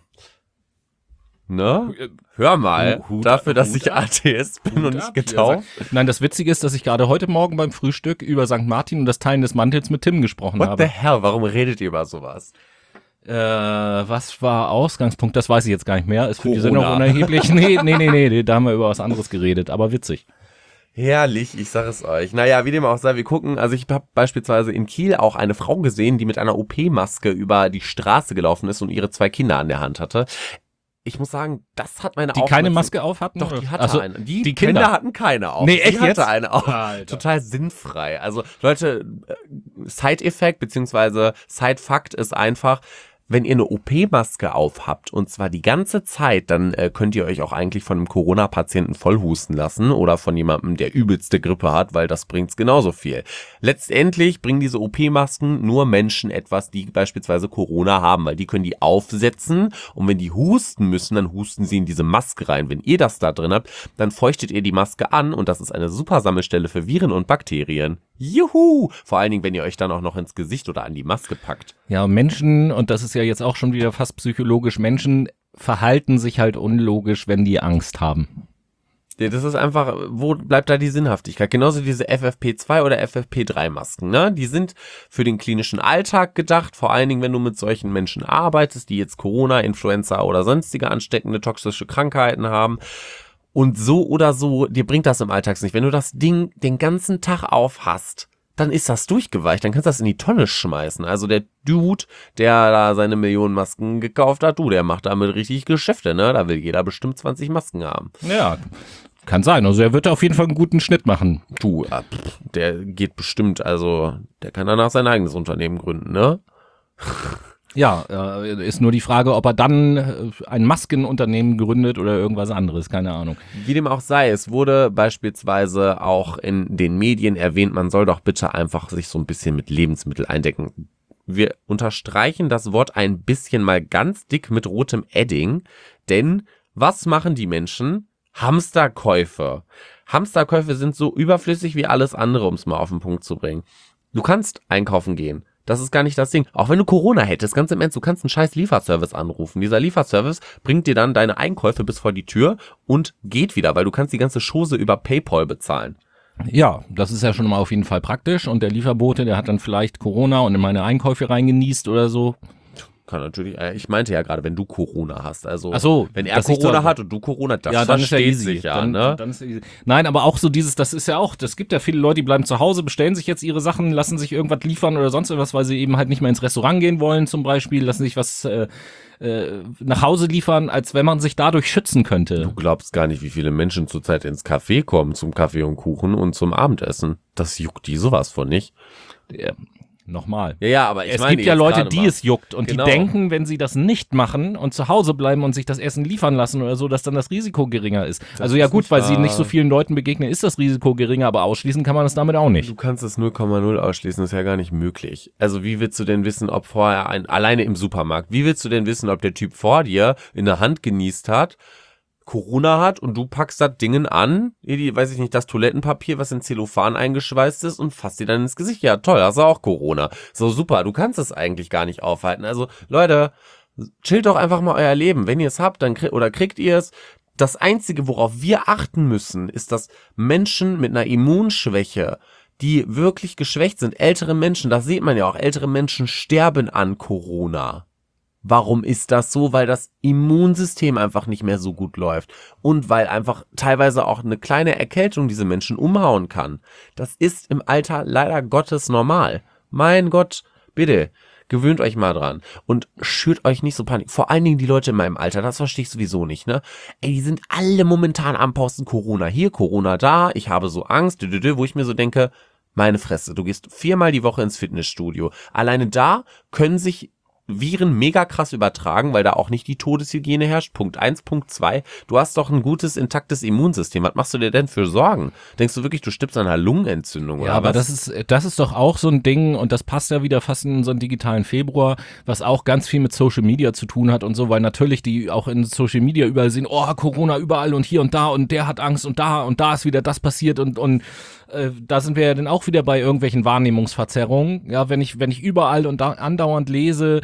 Ne? Hör mal, Hut dafür, dass Hut ich ab. Atheist bin und Hut nicht ab. getauft. Nein, das Witzige ist, dass ich gerade heute Morgen beim Frühstück über St. Martin und das Teilen des Mantels mit Tim gesprochen What the habe. hell? Warum redet ihr über sowas? Was war Ausgangspunkt? Das weiß ich jetzt gar nicht mehr. Ist für die Corona. Sendung unerheblich. Nee, da haben wir über was anderes geredet, aber witzig. Herrlich, ich sag es euch. Naja, wie dem auch sei, wir gucken, also ich habe beispielsweise in Kiel auch eine Frau gesehen, die mit einer OP-Maske über die Straße gelaufen ist und ihre 2 Kinder an der Hand hatte. Ich muss sagen, das hat meine Die keine Maske auf hatten? Doch, oder? die hatte Ach so, eine. Die die Kinder Kinder hatten keine auf. Nee, echt die hatte jetzt? eine auf. Alter. Total sinnfrei. Also Leute, Side-Effekt beziehungsweise Side-Fakt ist einfach, wenn ihr eine OP-Maske aufhabt und zwar die ganze Zeit, dann könnt ihr euch auch eigentlich von einem Corona-Patienten vollhusten lassen oder von jemandem, der übelste Grippe hat, weil das bringt's genauso viel. Letztendlich bringen diese OP-Masken nur Menschen etwas, die beispielsweise Corona haben, weil die können die aufsetzen und wenn die husten müssen, dann husten sie in diese Maske rein. Wenn ihr das da drin habt, dann feuchtet ihr die Maske an und das ist eine super Sammelstelle für Viren und Bakterien. Juhu! Vor allen Dingen, wenn ihr euch dann auch noch ins Gesicht oder an die Maske packt. Ja, Menschen, und das ist ja jetzt auch schon wieder fast psychologisch, Menschen verhalten sich halt unlogisch, wenn die Angst haben. Ja, das ist einfach, wo bleibt da die Sinnhaftigkeit? Genauso diese FFP2 oder FFP3-Masken, ne? Die sind für den klinischen Alltag gedacht, vor allen Dingen, wenn du mit solchen Menschen arbeitest, die jetzt Corona, Influenza oder sonstige ansteckende toxische Krankheiten haben. Und so oder so, dir bringt das im Alltag nicht. Wenn du das Ding den ganzen Tag auf hast, dann ist das durchgeweicht, dann kannst du das in die Tonne schmeißen. Also der Dude, der da seine Millionen Masken gekauft hat, der macht damit richtig Geschäfte, ne? Da will jeder bestimmt 20 Masken haben. Ja, kann sein. Also er wird auf jeden Fall einen guten Schnitt machen. Der geht bestimmt, also der kann danach sein eigenes Unternehmen gründen, ne? Ja, ist nur die Frage, ob er dann ein Maskenunternehmen gründet oder irgendwas anderes, keine Ahnung. Wie dem auch sei, es wurde beispielsweise auch in den Medien erwähnt, man soll doch bitte einfach sich so ein bisschen mit Lebensmitteln eindecken. Wir unterstreichen das Wort ein bisschen mal ganz dick mit rotem Edding, denn was machen die Menschen? Hamsterkäufe. Hamsterkäufe sind so überflüssig wie alles andere, um es mal auf den Punkt zu bringen. Du kannst einkaufen gehen. Das ist gar nicht das Ding. Auch wenn du Corona hättest, ganz im Ernst, du kannst einen scheiß Lieferservice anrufen. Dieser Lieferservice bringt dir dann deine Einkäufe bis vor die Tür und geht wieder, weil du kannst die ganze Chose über PayPal bezahlen. Ja, das ist ja schon mal auf jeden Fall praktisch. Und der Lieferbote, der hat dann vielleicht Corona und in meine Einkäufe reingenießt oder so. Kann natürlich, ich meinte ja gerade, wenn du Corona hast, also Ach so, wenn er dass ich Corona da- hat und du Corona, das Ja, dann ist ja versteht easy. sich ja, Dann, ne? dann ist ja easy. Nein, aber auch so dieses, das ist ja auch, das gibt ja viele Leute, die bleiben zu Hause, bestellen sich jetzt ihre Sachen, lassen sich irgendwas liefern oder sonst irgendwas, weil sie eben halt nicht mehr ins Restaurant gehen wollen zum Beispiel, lassen sich was nach Hause liefern, als wenn man sich dadurch schützen könnte. Du glaubst gar nicht, wie viele Menschen zurzeit ins Café kommen, zum Kaffee und Kuchen und zum Abendessen. Das juckt die sowas von nicht. Nochmal. Ja, aber Es gibt ja Leute, die es juckt und Genau. die denken, wenn sie das nicht machen und zu Hause bleiben und sich das Essen liefern lassen oder so, dass dann das Risiko geringer ist. Also ja ist gut, nicht weil sie wahr. nicht so vielen Leuten begegnen, ist das Risiko geringer, aber ausschließen kann man es damit auch nicht. Du kannst es 0,0 ausschließen, ist ja gar nicht möglich. Also wie willst du denn wissen, ob vorher alleine im Supermarkt, wie willst du denn wissen, ob der Typ vor dir in der Hand genießt hat, Corona hat und du packst das Dingen an, weiß ich nicht, das Toilettenpapier, was in Zellophan eingeschweißt ist und fasst dir dann ins Gesicht. Ja, toll, hast du auch Corona. So super, du kannst es eigentlich gar nicht aufhalten. Also Leute, chillt doch einfach mal euer Leben. Wenn ihr es habt, dann kriegt ihr es. Das Einzige, worauf wir achten müssen, ist, dass Menschen mit einer Immunschwäche, die wirklich geschwächt sind, ältere Menschen, das sieht man ja auch, ältere Menschen sterben an Corona. Warum ist das so? Weil das Immunsystem einfach nicht mehr so gut läuft und weil einfach teilweise auch eine kleine Erkältung diese Menschen umhauen kann. Das ist im Alter leider Gottes normal. Mein Gott, bitte, gewöhnt euch mal dran und schürt euch nicht so Panik. Vor allen Dingen die Leute in meinem Alter, das verstehe ich sowieso nicht, ne? Ey, die sind alle momentan am Posten Corona hier, Corona da, ich habe so Angst, wo ich mir so denke, meine Fresse, du gehst 4-mal die Woche ins Fitnessstudio. Alleine da können sich Viren mega krass übertragen, weil da auch nicht die Todeshygiene herrscht. Punkt 1, Punkt 2. Du hast doch ein gutes, intaktes Immunsystem. Was machst du dir denn für Sorgen? Denkst du wirklich, du stirbst an einer Lungenentzündung oder Ja, aber was? das ist doch auch so ein Ding und das passt ja wieder fast in unseren digitalen Februar, was auch ganz viel mit Social Media zu tun hat und so, weil natürlich die auch in Social Media überall sehen, oh, Corona überall und hier und der hat Angst und da ist wieder das passiert und da sind wir ja dann auch wieder bei irgendwelchen Wahrnehmungsverzerrungen. Ja, wenn ich überall und andauernd lese,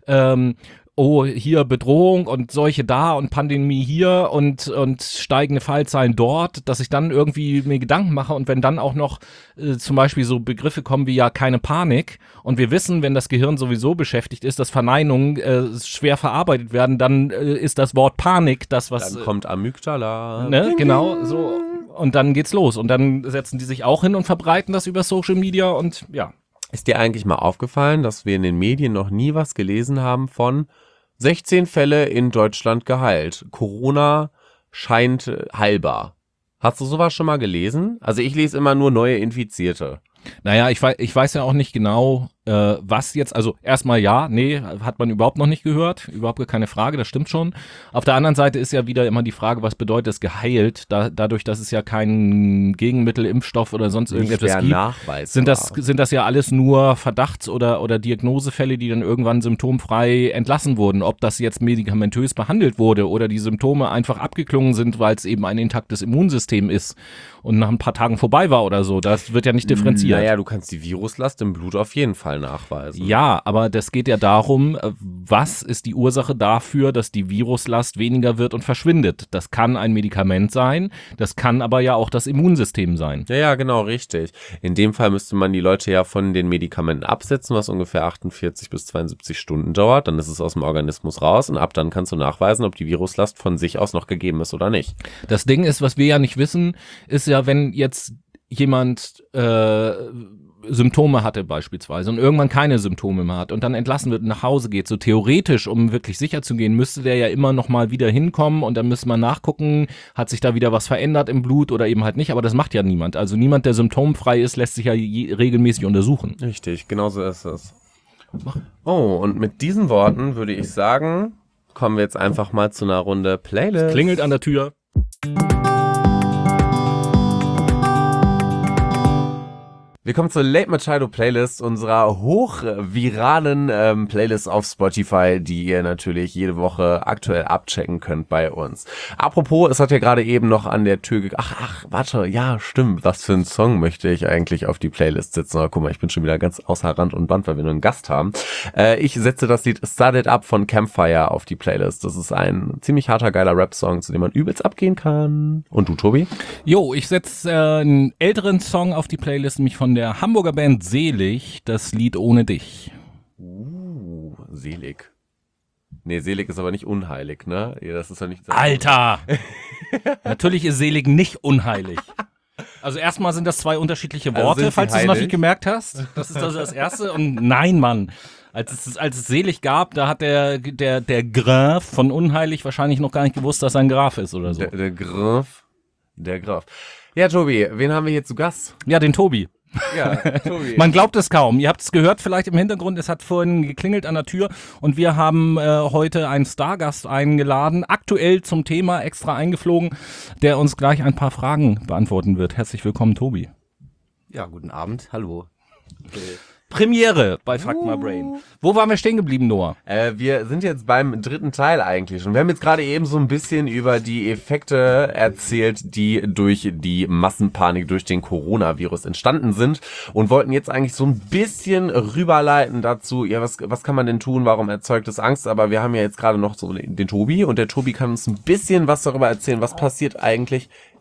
oh, hier Bedrohung und Seuche da und Pandemie hier und steigende Fallzahlen dort, dass ich dann irgendwie mir Gedanken mache und wenn dann auch noch zum Beispiel so Begriffe kommen wie ja keine Panik und wir wissen, wenn das Gehirn sowieso beschäftigt ist, dass Verneinungen schwer verarbeitet werden, dann ist das Wort Panik das, was... Dann kommt Amygdala. Ne, genau, so. Und dann geht's los. Und dann setzen die sich auch hin und verbreiten das über Social Media und ja. Ist dir eigentlich mal aufgefallen, dass wir in den Medien noch nie was gelesen haben von 16 Fälle in Deutschland geheilt? Corona scheint heilbar. Hast du sowas schon mal gelesen? Also ich lese immer nur neue Infizierte. Naja, ich weiß ja auch nicht genau, was jetzt, also erstmal ja, nee, hat man überhaupt noch nicht gehört, überhaupt gar keine Frage, das stimmt schon. Auf der anderen Seite ist ja wieder immer die Frage, was bedeutet es geheilt, dadurch, dass es ja kein Gegenmittel, Impfstoff oder sonst irgendetwas gibt, sind das ja alles nur Verdachts- oder Diagnosefälle, die dann irgendwann symptomfrei entlassen wurden. Ob das jetzt medikamentös behandelt wurde oder die Symptome einfach abgeklungen sind, weil es eben ein intaktes Immunsystem ist und nach ein paar Tagen vorbei war oder so, das wird ja nicht differenziert. Naja, du kannst die Viruslast im Blut auf jeden Fall nachweisen. Ja, aber das geht ja darum, was ist die Ursache dafür, dass die Viruslast weniger wird und verschwindet. Das kann ein Medikament sein, das kann aber ja auch das Immunsystem sein. Ja, genau, richtig. In dem Fall müsste man die Leute ja von den Medikamenten absetzen, was ungefähr 48 bis 72 Stunden dauert. Dann ist es aus dem Organismus raus und ab dann kannst du nachweisen, ob die Viruslast von sich aus noch gegeben ist oder nicht. Das Ding ist, was wir ja nicht wissen, ist ja, wenn jetzt jemand Symptome hatte beispielsweise und irgendwann keine Symptome mehr hat und dann entlassen wird und nach Hause geht, so theoretisch, um wirklich sicher zu gehen, müsste der ja immer noch mal wieder hinkommen und dann müsste man nachgucken, hat sich da wieder was verändert im Blut oder eben halt nicht, aber das macht ja niemand. Also niemand, der symptomfrei ist, lässt sich ja regelmäßig untersuchen. Richtig, genau so ist es. Oh, und mit diesen Worten würde ich sagen, kommen wir jetzt einfach mal zu einer Runde Playlist. Es klingelt an der Tür. Wir kommen zur Late Machado Playlist, unserer hochviralen Playlist auf Spotify, die ihr natürlich jede Woche aktuell abchecken könnt bei uns. Apropos, es hat ja gerade eben noch an der Tür warte, ja, stimmt, was für einen Song möchte ich eigentlich auf die Playlist setzen? Aber guck mal, ich bin schon wieder ganz außer Rand und Band, weil wir nur einen Gast haben. Ich setze das Lied Start It Up von Campfire auf die Playlist. Das ist ein ziemlich harter, geiler Rap-Song, zu dem man übelst abgehen kann. Und du, Tobi? Jo, ich setze einen älteren Song auf die Playlist, nämlich von der Hamburger Band Selig, das Lied Ohne dich. Selig. Nee, selig ist aber nicht unheilig, ne? Ja, das ist ja nicht. Alter! Natürlich ist selig nicht unheilig. Also erstmal sind das zwei unterschiedliche Worte, falls du es noch nicht gemerkt hast. Das ist also das Erste. Und nein, Mann. Als es selig gab, da hat der Graf von unheilig wahrscheinlich noch gar nicht gewusst, dass er ein Graf ist oder so. Der Graf. Ja, Tobi, wen haben wir hier zu Gast? Ja, den Tobi. Ja, Tobi. Man glaubt es kaum. Ihr habt es gehört vielleicht im Hintergrund. Es hat vorhin geklingelt an der Tür und wir haben heute einen Stargast eingeladen, aktuell zum Thema extra eingeflogen, der uns gleich ein paar Fragen beantworten wird. Herzlich willkommen, Tobi. Ja, guten Abend. Hallo. Premiere bei Fuck My Brain. Wo waren wir stehen geblieben, Noah? Wir sind jetzt beim dritten Teil eigentlich schon. Wir haben jetzt gerade eben so ein bisschen über die Effekte erzählt, die durch die Massenpanik, durch den Coronavirus entstanden sind und wollten jetzt eigentlich so ein bisschen rüberleiten dazu, ja, was kann man denn tun, warum erzeugt es Angst? Aber wir haben ja jetzt gerade noch so den Tobi und der Tobi kann uns ein bisschen was darüber erzählen, was passiert eigentlich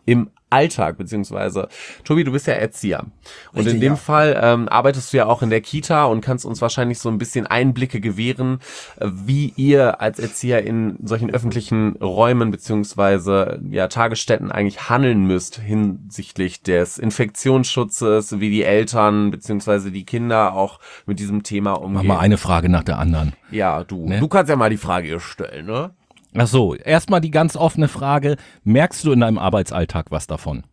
im Alltag, beziehungsweise, Tobi, du bist ja Erzieher. Und Richtig, in dem ja. Fall arbeitest du ja auch in der Kita und kannst uns wahrscheinlich so ein bisschen Einblicke gewähren, wie ihr als Erzieher in solchen öffentlichen Räumen beziehungsweise ja Tagesstätten eigentlich handeln müsst hinsichtlich des Infektionsschutzes, wie die Eltern beziehungsweise die Kinder auch mit diesem Thema Machen umgehen. wir eine Frage nach der anderen. Ja, du. Ne? Du kannst ja mal die Frage stellen, ne? Ach so, erstmal die ganz offene Frage. Merkst du in deinem Arbeitsalltag was davon?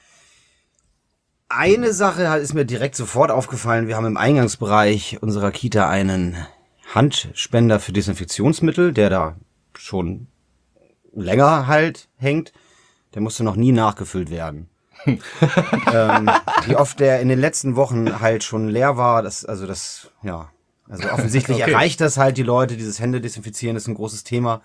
Eine Sache ist mir direkt sofort aufgefallen. Wir haben im Eingangsbereich unserer Kita einen Handspender für Desinfektionsmittel, der da schon länger halt hängt. Der musste noch nie nachgefüllt werden. Wie oft der in den letzten Wochen halt schon leer war, also offensichtlich Okay. erreicht das halt die Leute. Dieses Händedesinfizieren ist ein großes Thema.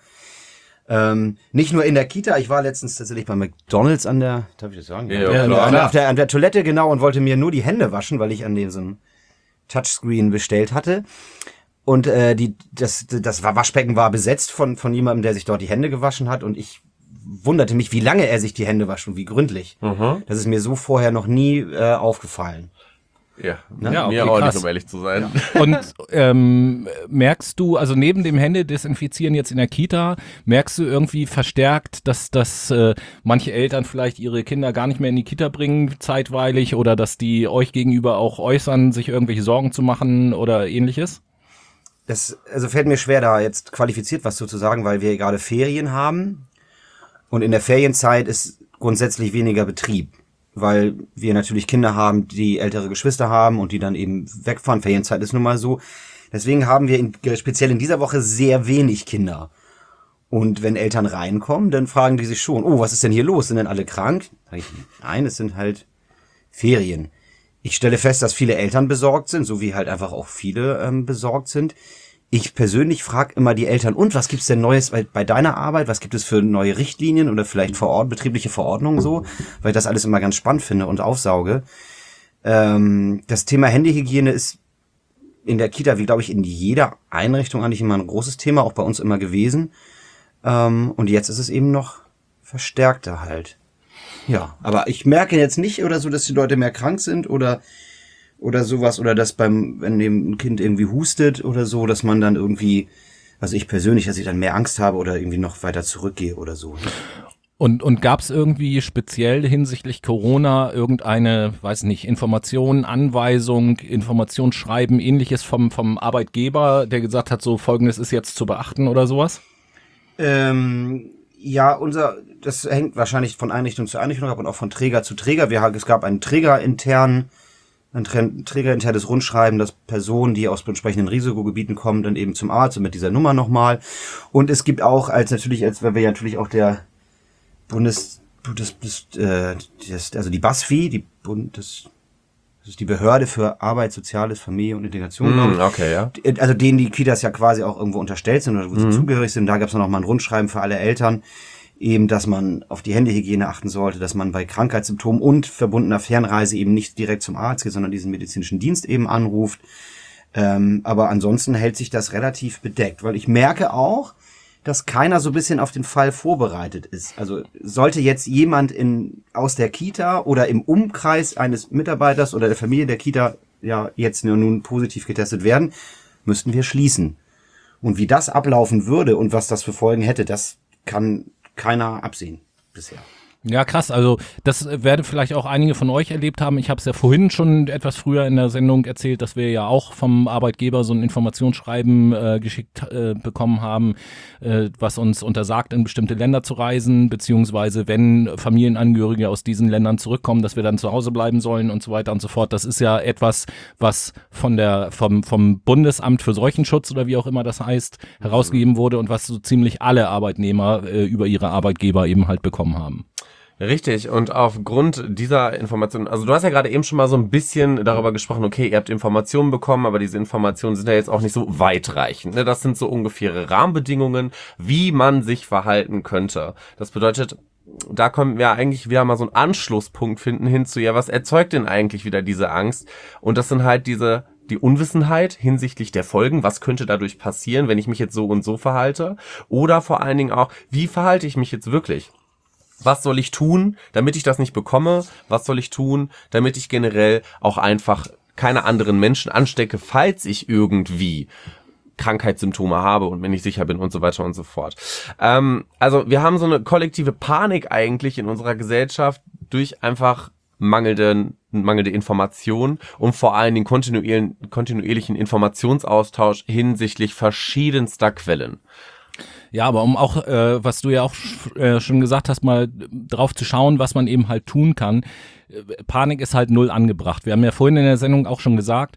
Nicht nur in der Kita, ich war letztens tatsächlich bei McDonald's darf ich das sagen? Ja, klar. An der Toilette, genau, und wollte mir nur die Hände waschen, weil ich an diesem Touchscreen bestellt hatte. Und das Waschbecken war besetzt von jemandem, der sich dort die Hände gewaschen hat, und ich wunderte mich, wie lange er sich die Hände wascht und wie gründlich. Das ist mir so vorher noch nie aufgefallen. Ja, Ja, okay, mir auch krass. nicht, um ehrlich zu sein. Und merkst du, also neben dem Händedesinfizieren jetzt in der Kita, merkst du irgendwie verstärkt, dass manche Eltern vielleicht ihre Kinder gar nicht mehr in die Kita bringen zeitweilig, oder dass die euch gegenüber auch äußern, sich irgendwelche Sorgen zu machen oder ähnliches? Das fällt mir schwer, da jetzt qualifiziert was zu sagen, weil wir gerade Ferien haben. Und in der Ferienzeit ist grundsätzlich weniger Betrieb, weil wir natürlich Kinder haben, die ältere Geschwister haben und die dann eben wegfahren. Ferienzeit ist nun mal so. Deswegen haben wir speziell in dieser Woche sehr wenig Kinder. Und wenn Eltern reinkommen, dann fragen die sich schon, oh, was ist denn hier los? Sind denn alle krank? Sag ich, nein, es sind halt Ferien. Ich stelle fest, dass viele Eltern besorgt sind, so wie halt einfach auch viele besorgt sind. Ich persönlich frage immer die Eltern, und was gibt's denn Neues bei deiner Arbeit? Was gibt es für neue Richtlinien oder vielleicht betriebliche Verordnungen so? Weil ich das alles immer ganz spannend finde und aufsauge. Das Thema Händehygiene ist in der Kita, wie glaube ich in jeder Einrichtung eigentlich immer ein großes Thema, auch bei uns immer gewesen. Und jetzt ist es eben noch verstärkter halt. Ja, aber ich merke jetzt nicht oder so, dass die Leute mehr krank sind oder sowas, oder dass wenn eben ein Kind irgendwie hustet oder so, dass man dann irgendwie, also ich persönlich, dass ich dann mehr Angst habe oder irgendwie noch weiter zurückgehe oder so. Und gab es irgendwie speziell hinsichtlich Corona irgendeine, weiß nicht, Information, Anweisung, Informationsschreiben, ähnliches vom Arbeitgeber, der gesagt hat, so Folgendes ist jetzt zu beachten oder sowas? Ja, das hängt wahrscheinlich von Einrichtung zu Einrichtung ab und auch von Träger zu Träger. Es gab ein trägerinternes Rundschreiben, dass Personen, die aus entsprechenden Risikogebieten kommen, dann eben zum Arzt und mit dieser Nummer nochmal. Und es gibt auch, weil wir ja natürlich auch der die BASFI, das ist die Behörde für Arbeit, Soziales, Familie und Integration, glaube ich. Okay, ja. Also denen die Kitas ja quasi auch irgendwo unterstellt sind oder wo sie zugehörig sind. Da gab es noch mal ein Rundschreiben für alle Eltern, eben, dass man auf die Händehygiene achten sollte, dass man bei Krankheitssymptomen und verbundener Fernreise eben nicht direkt zum Arzt geht, sondern diesen medizinischen Dienst eben anruft. Aber ansonsten hält sich das relativ bedeckt, weil ich merke auch, dass keiner so ein bisschen auf den Fall vorbereitet ist. Also sollte jetzt jemand aus der Kita oder im Umkreis eines Mitarbeiters oder der Familie der Kita ja jetzt nun positiv getestet werden, müssten wir schließen. Und wie das ablaufen würde und was das für Folgen hätte, das kann keiner absehen bisher. Ja, krass. Also das werden vielleicht auch einige von euch erlebt haben. Ich habe es ja vorhin schon etwas früher in der Sendung erzählt, dass wir ja auch vom Arbeitgeber so ein Informationsschreiben geschickt bekommen haben, was uns untersagt, in bestimmte Länder zu reisen, beziehungsweise wenn Familienangehörige aus diesen Ländern zurückkommen, dass wir dann zu Hause bleiben sollen und so weiter und so fort. Das ist ja etwas, was vom Bundesamt für Seuchenschutz oder wie auch immer das heißt, herausgegeben wurde und was so ziemlich alle Arbeitnehmer über ihre Arbeitgeber eben halt bekommen haben. Richtig, und aufgrund dieser Informationen, also du hast ja gerade eben schon mal so ein bisschen darüber gesprochen, okay, ihr habt Informationen bekommen, aber diese Informationen sind ja jetzt auch nicht so weitreichend, ne? Das sind so ungefähre Rahmenbedingungen, wie man sich verhalten könnte. Das bedeutet, da können wir eigentlich wieder mal so einen Anschlusspunkt finden hin zu, ja, was erzeugt denn eigentlich wieder diese Angst? Und das sind halt die Unwissenheit hinsichtlich der Folgen, was könnte dadurch passieren, wenn ich mich jetzt so und so verhalte? Oder vor allen Dingen auch, wie verhalte ich mich jetzt wirklich? Was soll ich tun, damit ich das nicht bekomme? Was soll ich tun, damit ich generell auch einfach keine anderen Menschen anstecke, falls ich irgendwie Krankheitssymptome habe und mir nicht sicher bin und so weiter und so fort. Also wir haben so eine kollektive Panik eigentlich in unserer Gesellschaft durch einfach mangelnde Information und vor allem den kontinuierlichen Informationsaustausch hinsichtlich verschiedenster Quellen. Ja, aber um auch, was du ja auch schon gesagt hast, mal drauf zu schauen, was man eben halt tun kann. Panik ist halt null angebracht. Wir haben ja vorhin in der Sendung auch schon gesagt,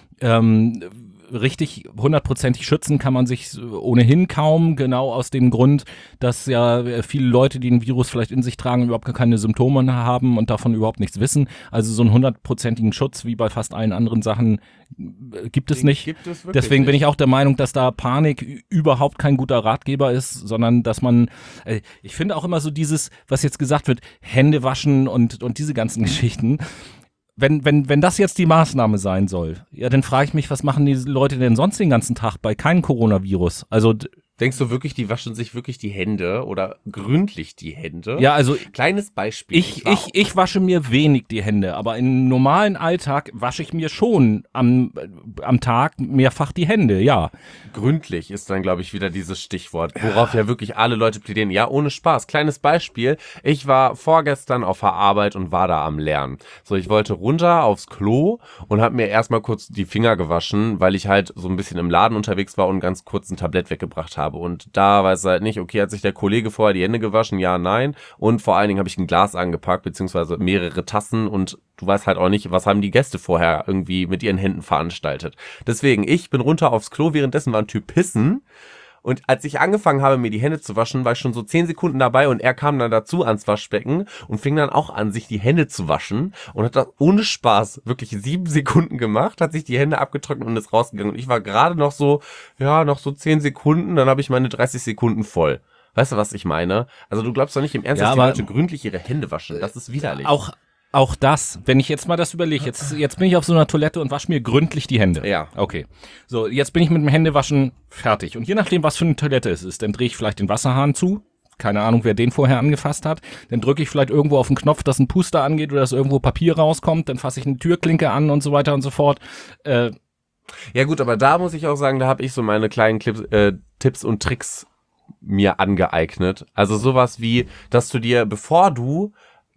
richtig 100%ig schützen kann man sich ohnehin kaum, genau aus dem Grund, dass ja viele Leute, die ein Virus vielleicht in sich tragen, überhaupt gar keine Symptome haben und davon überhaupt nichts wissen. Also so einen 100%igen Schutz wie bei fast allen anderen Sachen gibt es nicht. Deswegen bin ich auch der Meinung, dass da Panik überhaupt kein guter Ratgeber ist, sondern dass man, ich finde auch immer so dieses, was jetzt gesagt wird, Hände waschen und diese ganzen Geschichten. Wenn das jetzt die Maßnahme sein soll, ja, dann frage ich mich, was machen die Leute denn sonst den ganzen Tag bei keinem Coronavirus? Also denkst du wirklich, die waschen sich wirklich die Hände oder gründlich die Hände? Ja, also kleines Beispiel. Ich wasche mir wenig die Hände, aber im normalen Alltag wasche ich mir schon am Tag mehrfach die Hände, ja. Gründlich ist dann, glaube ich, wieder dieses Stichwort, worauf ja wirklich alle Leute plädieren. Ja, ohne Spaß. Kleines Beispiel. Ich war vorgestern auf der Arbeit und war da am Lernen. So, ich wollte runter aufs Klo und habe mir erstmal kurz die Finger gewaschen, weil ich halt so ein bisschen im Laden unterwegs war und ganz kurz ein Tablett weggebracht habe. Und da weiß halt nicht, okay, hat sich der Kollege vorher die Hände gewaschen? Ja, nein. Und vor allen Dingen habe ich ein Glas angepackt, beziehungsweise mehrere Tassen und du weißt halt auch nicht, was haben die Gäste vorher irgendwie mit ihren Händen veranstaltet. Deswegen, ich bin runter aufs Klo, währenddessen war ein Typ pissen. Und als ich angefangen habe, mir die Hände zu waschen, war ich schon so 10 Sekunden dabei und er kam dann dazu ans Waschbecken und fing dann auch an, sich die Hände zu waschen und hat das ohne Spaß wirklich 7 Sekunden gemacht, hat sich die Hände abgetrocknet und ist rausgegangen. Und ich war gerade noch so 10 Sekunden, dann habe ich meine 30 Sekunden voll. Weißt du, was ich meine? Also du glaubst doch nicht im Ernst, dass die Leute gründlich ihre Hände waschen. Das ist widerlich. Auch das, wenn ich jetzt mal das überlege, jetzt bin ich auf so einer Toilette und wasche mir gründlich die Hände. Ja. Okay. So, jetzt bin ich mit dem Händewaschen fertig. Und je nachdem, was für eine Toilette es ist, dann drehe ich vielleicht den Wasserhahn zu. Keine Ahnung, wer den vorher angefasst hat. Dann drücke ich vielleicht irgendwo auf den Knopf, dass ein Puster angeht oder dass irgendwo Papier rauskommt. Dann fasse ich eine Türklinke an und so weiter und so fort. Ja gut, aber da muss ich auch sagen, da habe ich so meine kleinen Tipps und Tricks mir angeeignet. Also sowas wie, dass du dir, bevor du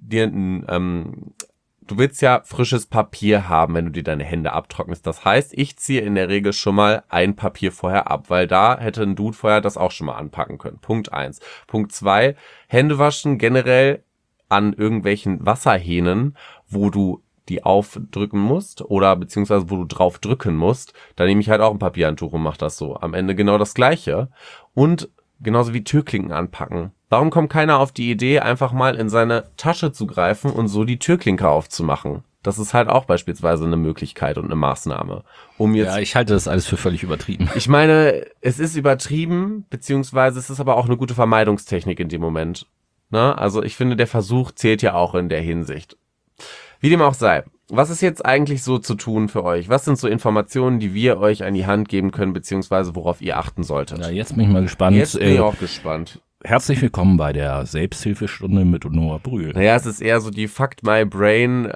willst ja frisches Papier haben, wenn du dir deine Hände abtrocknest. Das heißt, ich ziehe in der Regel schon mal ein Papier vorher ab, weil da hätte ein Dude vorher das auch schon mal anpacken können. Punkt 1. Punkt 2, Hände waschen generell an irgendwelchen Wasserhähnen, wo du die aufdrücken musst oder beziehungsweise wo du drauf drücken musst. Da nehme ich halt auch ein Papierhandtuch und mache das so. Am Ende genau das Gleiche. Und genauso wie Türklinken anpacken. Warum kommt keiner auf die Idee, einfach mal in seine Tasche zu greifen und so die Türklinke aufzumachen? Das ist halt auch beispielsweise eine Möglichkeit und eine Maßnahme. Ja, ich halte das alles für völlig übertrieben. Ich meine, es ist übertrieben, beziehungsweise es ist aber auch eine gute Vermeidungstechnik in dem Moment. Ne? Also ich finde, der Versuch zählt ja auch in der Hinsicht. Wie dem auch sei. Was ist jetzt eigentlich so zu tun für euch? Was sind so Informationen, die wir euch an die Hand geben können, beziehungsweise worauf ihr achten solltet? Ja, jetzt bin ich mal gespannt. Jetzt bin ich auch gespannt. Herzlich willkommen bei der Selbsthilfestunde mit Noah Brühl. Naja, es ist eher so die Fuck My Brain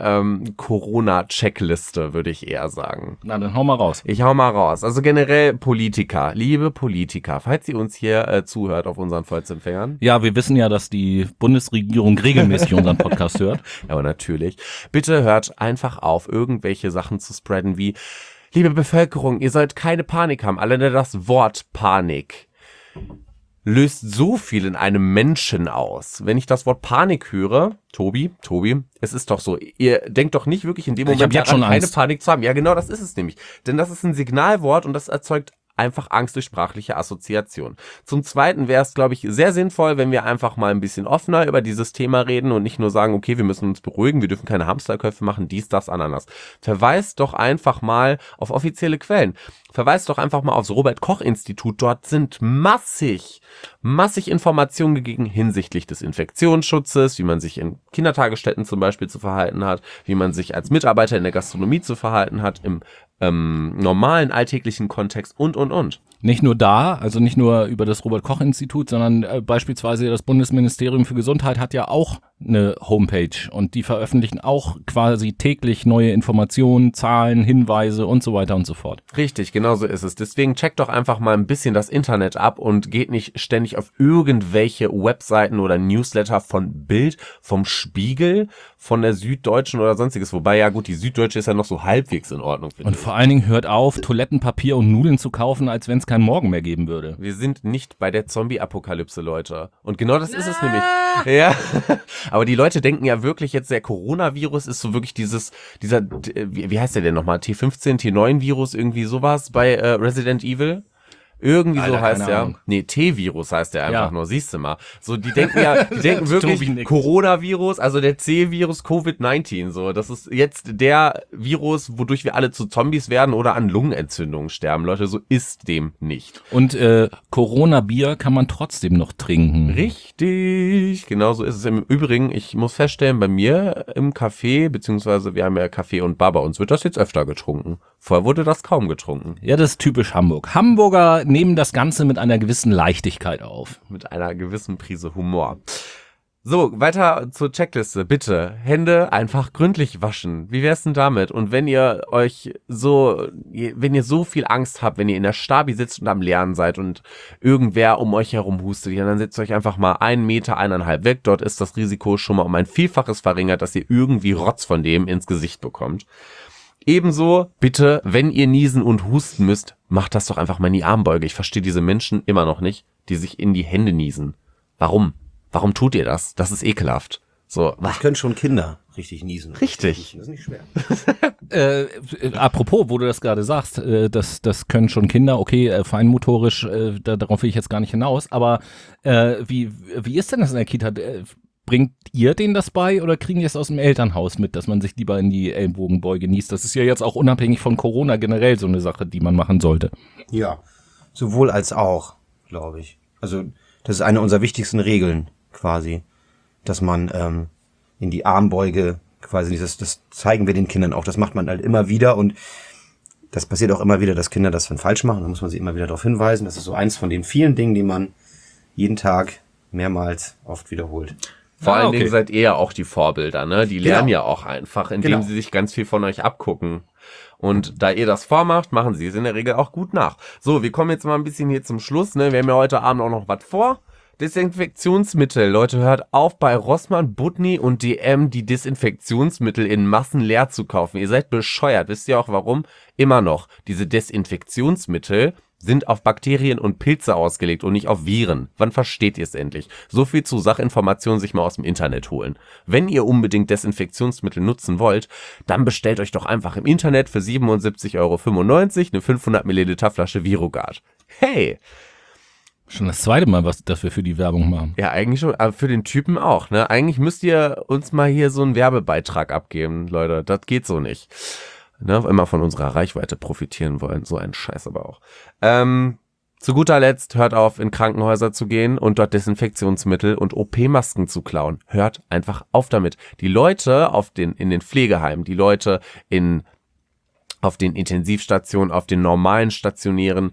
Corona-Checkliste, würde ich eher sagen. Na, dann hau mal raus. Ich hau mal raus. Also generell Politiker, liebe Politiker, falls ihr uns hier zuhört auf unseren Volksempfängern. Ja, wir wissen ja, dass die Bundesregierung regelmäßig unseren Podcast hört. Aber natürlich. Bitte hört einfach auf, irgendwelche Sachen zu spreaden wie, liebe Bevölkerung, ihr sollt keine Panik haben. Alleine das Wort Panik löst so viel in einem Menschen aus. Wenn ich das Wort Panik höre, Tobi, es ist doch so, ihr denkt doch nicht wirklich in dem Moment daran, keine Panik zu haben. Ja, genau, das ist es nämlich. Denn das ist ein Signalwort und das erzeugt einfach Angst durch sprachliche Assoziation. Zum Zweiten wäre es, glaube ich, sehr sinnvoll, wenn wir einfach mal ein bisschen offener über dieses Thema reden und nicht nur sagen, okay, wir müssen uns beruhigen, wir dürfen keine Hamsterkäufe machen, dies, das, Ananas. Verweist doch einfach mal auf offizielle Quellen. Verweist doch einfach mal aufs Robert-Koch-Institut. Dort sind massig Informationen gegeben hinsichtlich des Infektionsschutzes, wie man sich in Kindertagesstätten zum Beispiel zu verhalten hat, wie man sich als Mitarbeiter in der Gastronomie zu verhalten hat, im normalen alltäglichen Kontext und. Nicht nur da, also nicht nur über das Robert-Koch-Institut, sondern beispielsweise das Bundesministerium für Gesundheit hat ja auch eine Homepage und die veröffentlichen auch quasi täglich neue Informationen, Zahlen, Hinweise und so weiter und so fort. Richtig, genau so ist es. Deswegen checkt doch einfach mal ein bisschen das Internet ab und geht nicht ständig auf irgendwelche Webseiten oder Newsletter von Bild, vom Spiegel, von der Süddeutschen oder sonstiges. Wobei, ja gut, die Süddeutsche ist ja noch so halbwegs in Ordnung. Und vor allen Dingen hört auf, Toilettenpapier und Nudeln zu kaufen, als wenn es keinen Morgen mehr geben würde. Wir sind nicht bei der Zombie-Apokalypse, Leute. Und genau das ist es nämlich. Ja. Aber die Leute denken ja wirklich jetzt, der Coronavirus ist so wirklich dieser, wie heißt der denn nochmal? T15, T9-Virus, irgendwie sowas bei Resident Evil? Irgendwie Alter, so heißt keine der. Ahnung. Nee, T-Virus heißt der einfach Ja. nur, siehst du mal. So, die denken wirklich Tobi nickt. Coronavirus, also der C-Virus Covid-19, so. Das ist jetzt der Virus, wodurch wir alle zu Zombies werden oder an Lungenentzündungen sterben. Leute, so ist dem nicht. Und Corona-Bier kann man trotzdem noch trinken. Richtig, genau so ist es. Im Übrigen, ich muss feststellen, bei mir im Café, beziehungsweise wir haben ja Café und Bar, bei uns wird das jetzt öfter getrunken. Vorher wurde das kaum getrunken. Ja, das ist typisch Hamburg. Hamburger nehmen das Ganze mit einer gewissen Leichtigkeit auf. Mit einer gewissen Prise Humor. So, weiter zur Checkliste. Bitte, Hände einfach gründlich waschen. Wie wär's denn damit? Und wenn ihr so viel Angst habt, wenn ihr in der Stabi sitzt und am Lernen seid und irgendwer um euch herum hustet, ja, dann setzt euch einfach mal 1,5 Meter weg. Dort ist das Risiko schon mal um ein Vielfaches verringert, dass ihr irgendwie Rotz von dem ins Gesicht bekommt. Ebenso, bitte, wenn ihr niesen und husten müsst, macht das doch einfach mal in die Armbeuge. Ich verstehe diese Menschen immer noch nicht, die sich in die Hände niesen. Warum? Warum tut ihr das? Das ist ekelhaft. So. Das können schon Kinder richtig niesen. Richtig. Das ist nicht schwer. Apropos, wo du das gerade sagst, das können schon Kinder, okay, feinmotorisch, darauf will ich jetzt gar nicht hinaus, aber wie ist denn das in der Kita? Bringt ihr denen das bei oder kriegen die es aus dem Elternhaus mit, dass man sich lieber in die Ellbogenbeuge niest? Das ist ja jetzt auch unabhängig von Corona generell so eine Sache, die man machen sollte. Ja, sowohl als auch, glaube ich. Also das ist eine unserer wichtigsten Regeln quasi, dass man in die Armbeuge quasi, das zeigen wir den Kindern auch, das macht man halt immer wieder und das passiert auch immer wieder, dass Kinder das dann falsch machen, da muss man sie immer wieder darauf hinweisen. Das ist so eins von den vielen Dingen, die man jeden Tag mehrmals oft wiederholt. Vor allen Dingen seid ihr ja auch die Vorbilder, ne? Die lernen ja auch einfach, indem sie sich ganz viel von euch abgucken. Und da ihr das vormacht, machen sie es in der Regel auch gut nach. So, wir kommen jetzt mal ein bisschen hier zum Schluss, ne? Wir haben ja heute Abend auch noch was vor. Desinfektionsmittel. Leute, hört auf, bei Rossmann, Budni und DM die Desinfektionsmittel in Massen leer zu kaufen. Ihr seid bescheuert. Wisst ihr auch warum? Immer noch. Diese Desinfektionsmittel sind auf Bakterien und Pilze ausgelegt und nicht auf Viren. Wann versteht ihr es endlich? So viel zu Sachinformationen sich mal aus dem Internet holen. Wenn ihr unbedingt Desinfektionsmittel nutzen wollt, dann bestellt euch doch einfach im Internet für 77,95 € eine 500 Milliliter Flasche Virogard. Hey! Schon das zweite Mal, dass wir für die Werbung machen. Ja, eigentlich schon, aber für den Typen auch, ne? Eigentlich müsst ihr uns mal hier so einen Werbebeitrag abgeben, Leute. Das geht so nicht. Ne, immer von unserer Reichweite profitieren wollen. So ein Scheiß aber auch. Zu guter Letzt, hört auf, in Krankenhäuser zu gehen und dort Desinfektionsmittel und OP-Masken zu klauen. Hört einfach auf damit. Die Leute in den Pflegeheimen, die Leute auf den Intensivstationen, auf den normalen Stationen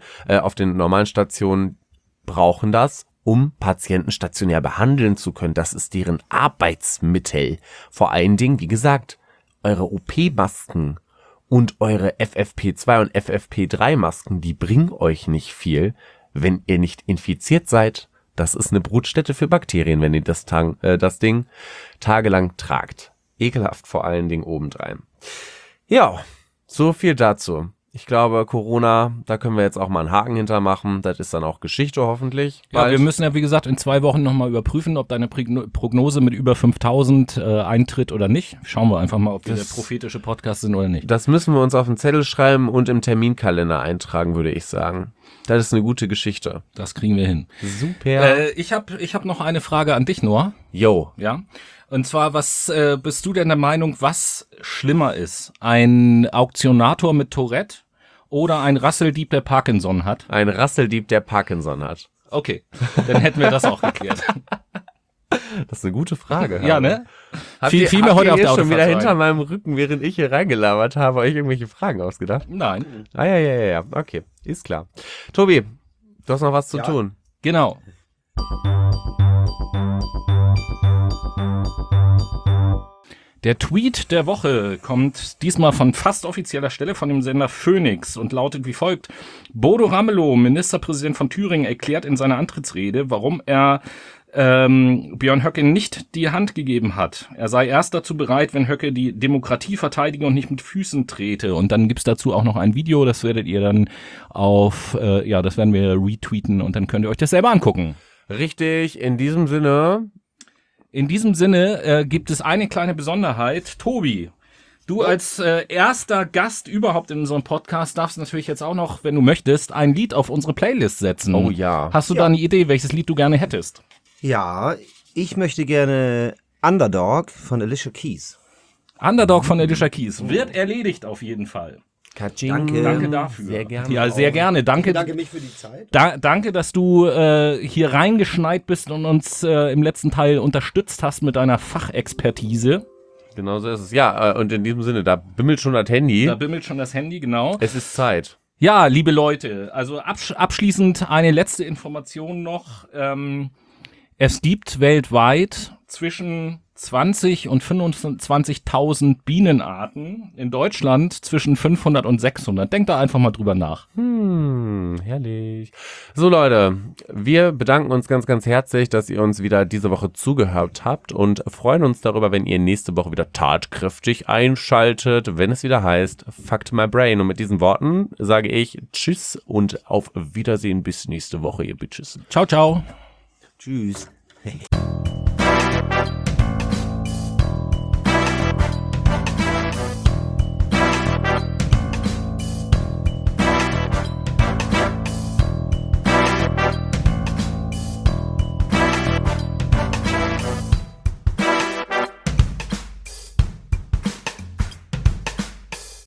brauchen das, um Patienten stationär behandeln zu können. Das ist deren Arbeitsmittel. Vor allen Dingen, wie gesagt, eure OP-Masken und eure FFP2 und FFP3-Masken, die bringen euch nicht viel, wenn ihr nicht infiziert seid. Das ist eine Brutstätte für Bakterien, wenn ihr das Ding tagelang tragt. Ekelhaft vor allen Dingen obendrein. Ja, so viel dazu. Ich glaube, Corona, da können wir jetzt auch mal einen Haken hintermachen. Das ist dann auch Geschichte hoffentlich. Ja, wir müssen ja, wie gesagt, in 2 Wochen nochmal überprüfen, ob deine Prognose mit über 5000 eintritt oder nicht. Schauen wir einfach mal, ob wir der prophetische Podcast sind oder nicht. Das müssen wir uns auf den Zettel schreiben und im Terminkalender eintragen, würde ich sagen. Das ist eine gute Geschichte. Das kriegen wir hin. Super. Ich hab noch eine Frage an dich, Noah. Jo. Ja. Und zwar, was bist du denn der Meinung, was schlimmer ist? Ein Auktionator mit Tourette oder ein Rasseldieb, der Parkinson hat? Ein Rasseldieb, der Parkinson hat. Okay, dann hätten wir das auch geklärt. Das ist eine gute Frage. Ja, ne? Habt Viel ihr mehr heute auf der schon Autofahrt wieder rein. hinter meinem Rücken, während ich hier reingelabert habe, euch irgendwelche Fragen ausgedacht? Nein. Ja. Okay, ist klar. Tobi, Du hast noch was zu tun. Genau. Der Tweet der Woche kommt diesmal von fast offizieller Stelle von dem Sender Phoenix und lautet wie folgt: Bodo Ramelow, Ministerpräsident von Thüringen, erklärt in seiner Antrittsrede, warum er Björn Höcke nicht die Hand gegeben hat. Er sei erst dazu bereit, wenn Höcke die Demokratie verteidige und nicht mit Füßen trete. Und dann gibt's dazu auch noch ein Video, das werdet ihr dann das werden wir retweeten und dann könnt ihr euch das selber angucken. Richtig, in diesem Sinne gibt es eine kleine Besonderheit. Tobi, du als erster Gast überhaupt in unserem Podcast darfst natürlich jetzt auch noch, wenn du möchtest, ein Lied auf unsere Playlist setzen. Oh ja. Hast du da eine Idee, welches Lied du gerne hättest? Ja, ich möchte gerne Underdog von Alicia Keys. Underdog von Alicia Keys. Wird erledigt auf jeden Fall. Danke. Danke dafür. Sehr gerne. Ja, sehr gerne. Danke. Ich bedanke mich für die Zeit. Danke, dass du hier reingeschneit bist und uns im letzten Teil unterstützt hast mit deiner Fachexpertise. Genau so ist es. Ja, und in diesem Sinne, da bimmelt schon das Handy. Da bimmelt schon das Handy, genau. Es ist Zeit. Ja, liebe Leute, also abschließend eine letzte Information noch. Es gibt weltweit zwischen 20 und 25.000 Bienenarten, in Deutschland zwischen 500 und 600. Denkt da einfach mal drüber nach. Herrlich. So Leute, wir bedanken uns ganz, ganz herzlich, dass ihr uns wieder diese Woche zugehört habt und freuen uns darüber, wenn ihr nächste Woche wieder tatkräftig einschaltet, wenn es wieder heißt Fucked My Brain. Und mit diesen Worten sage ich Tschüss und auf Wiedersehen bis nächste Woche, ihr Bitches. Ciao, ciao. Tschüss.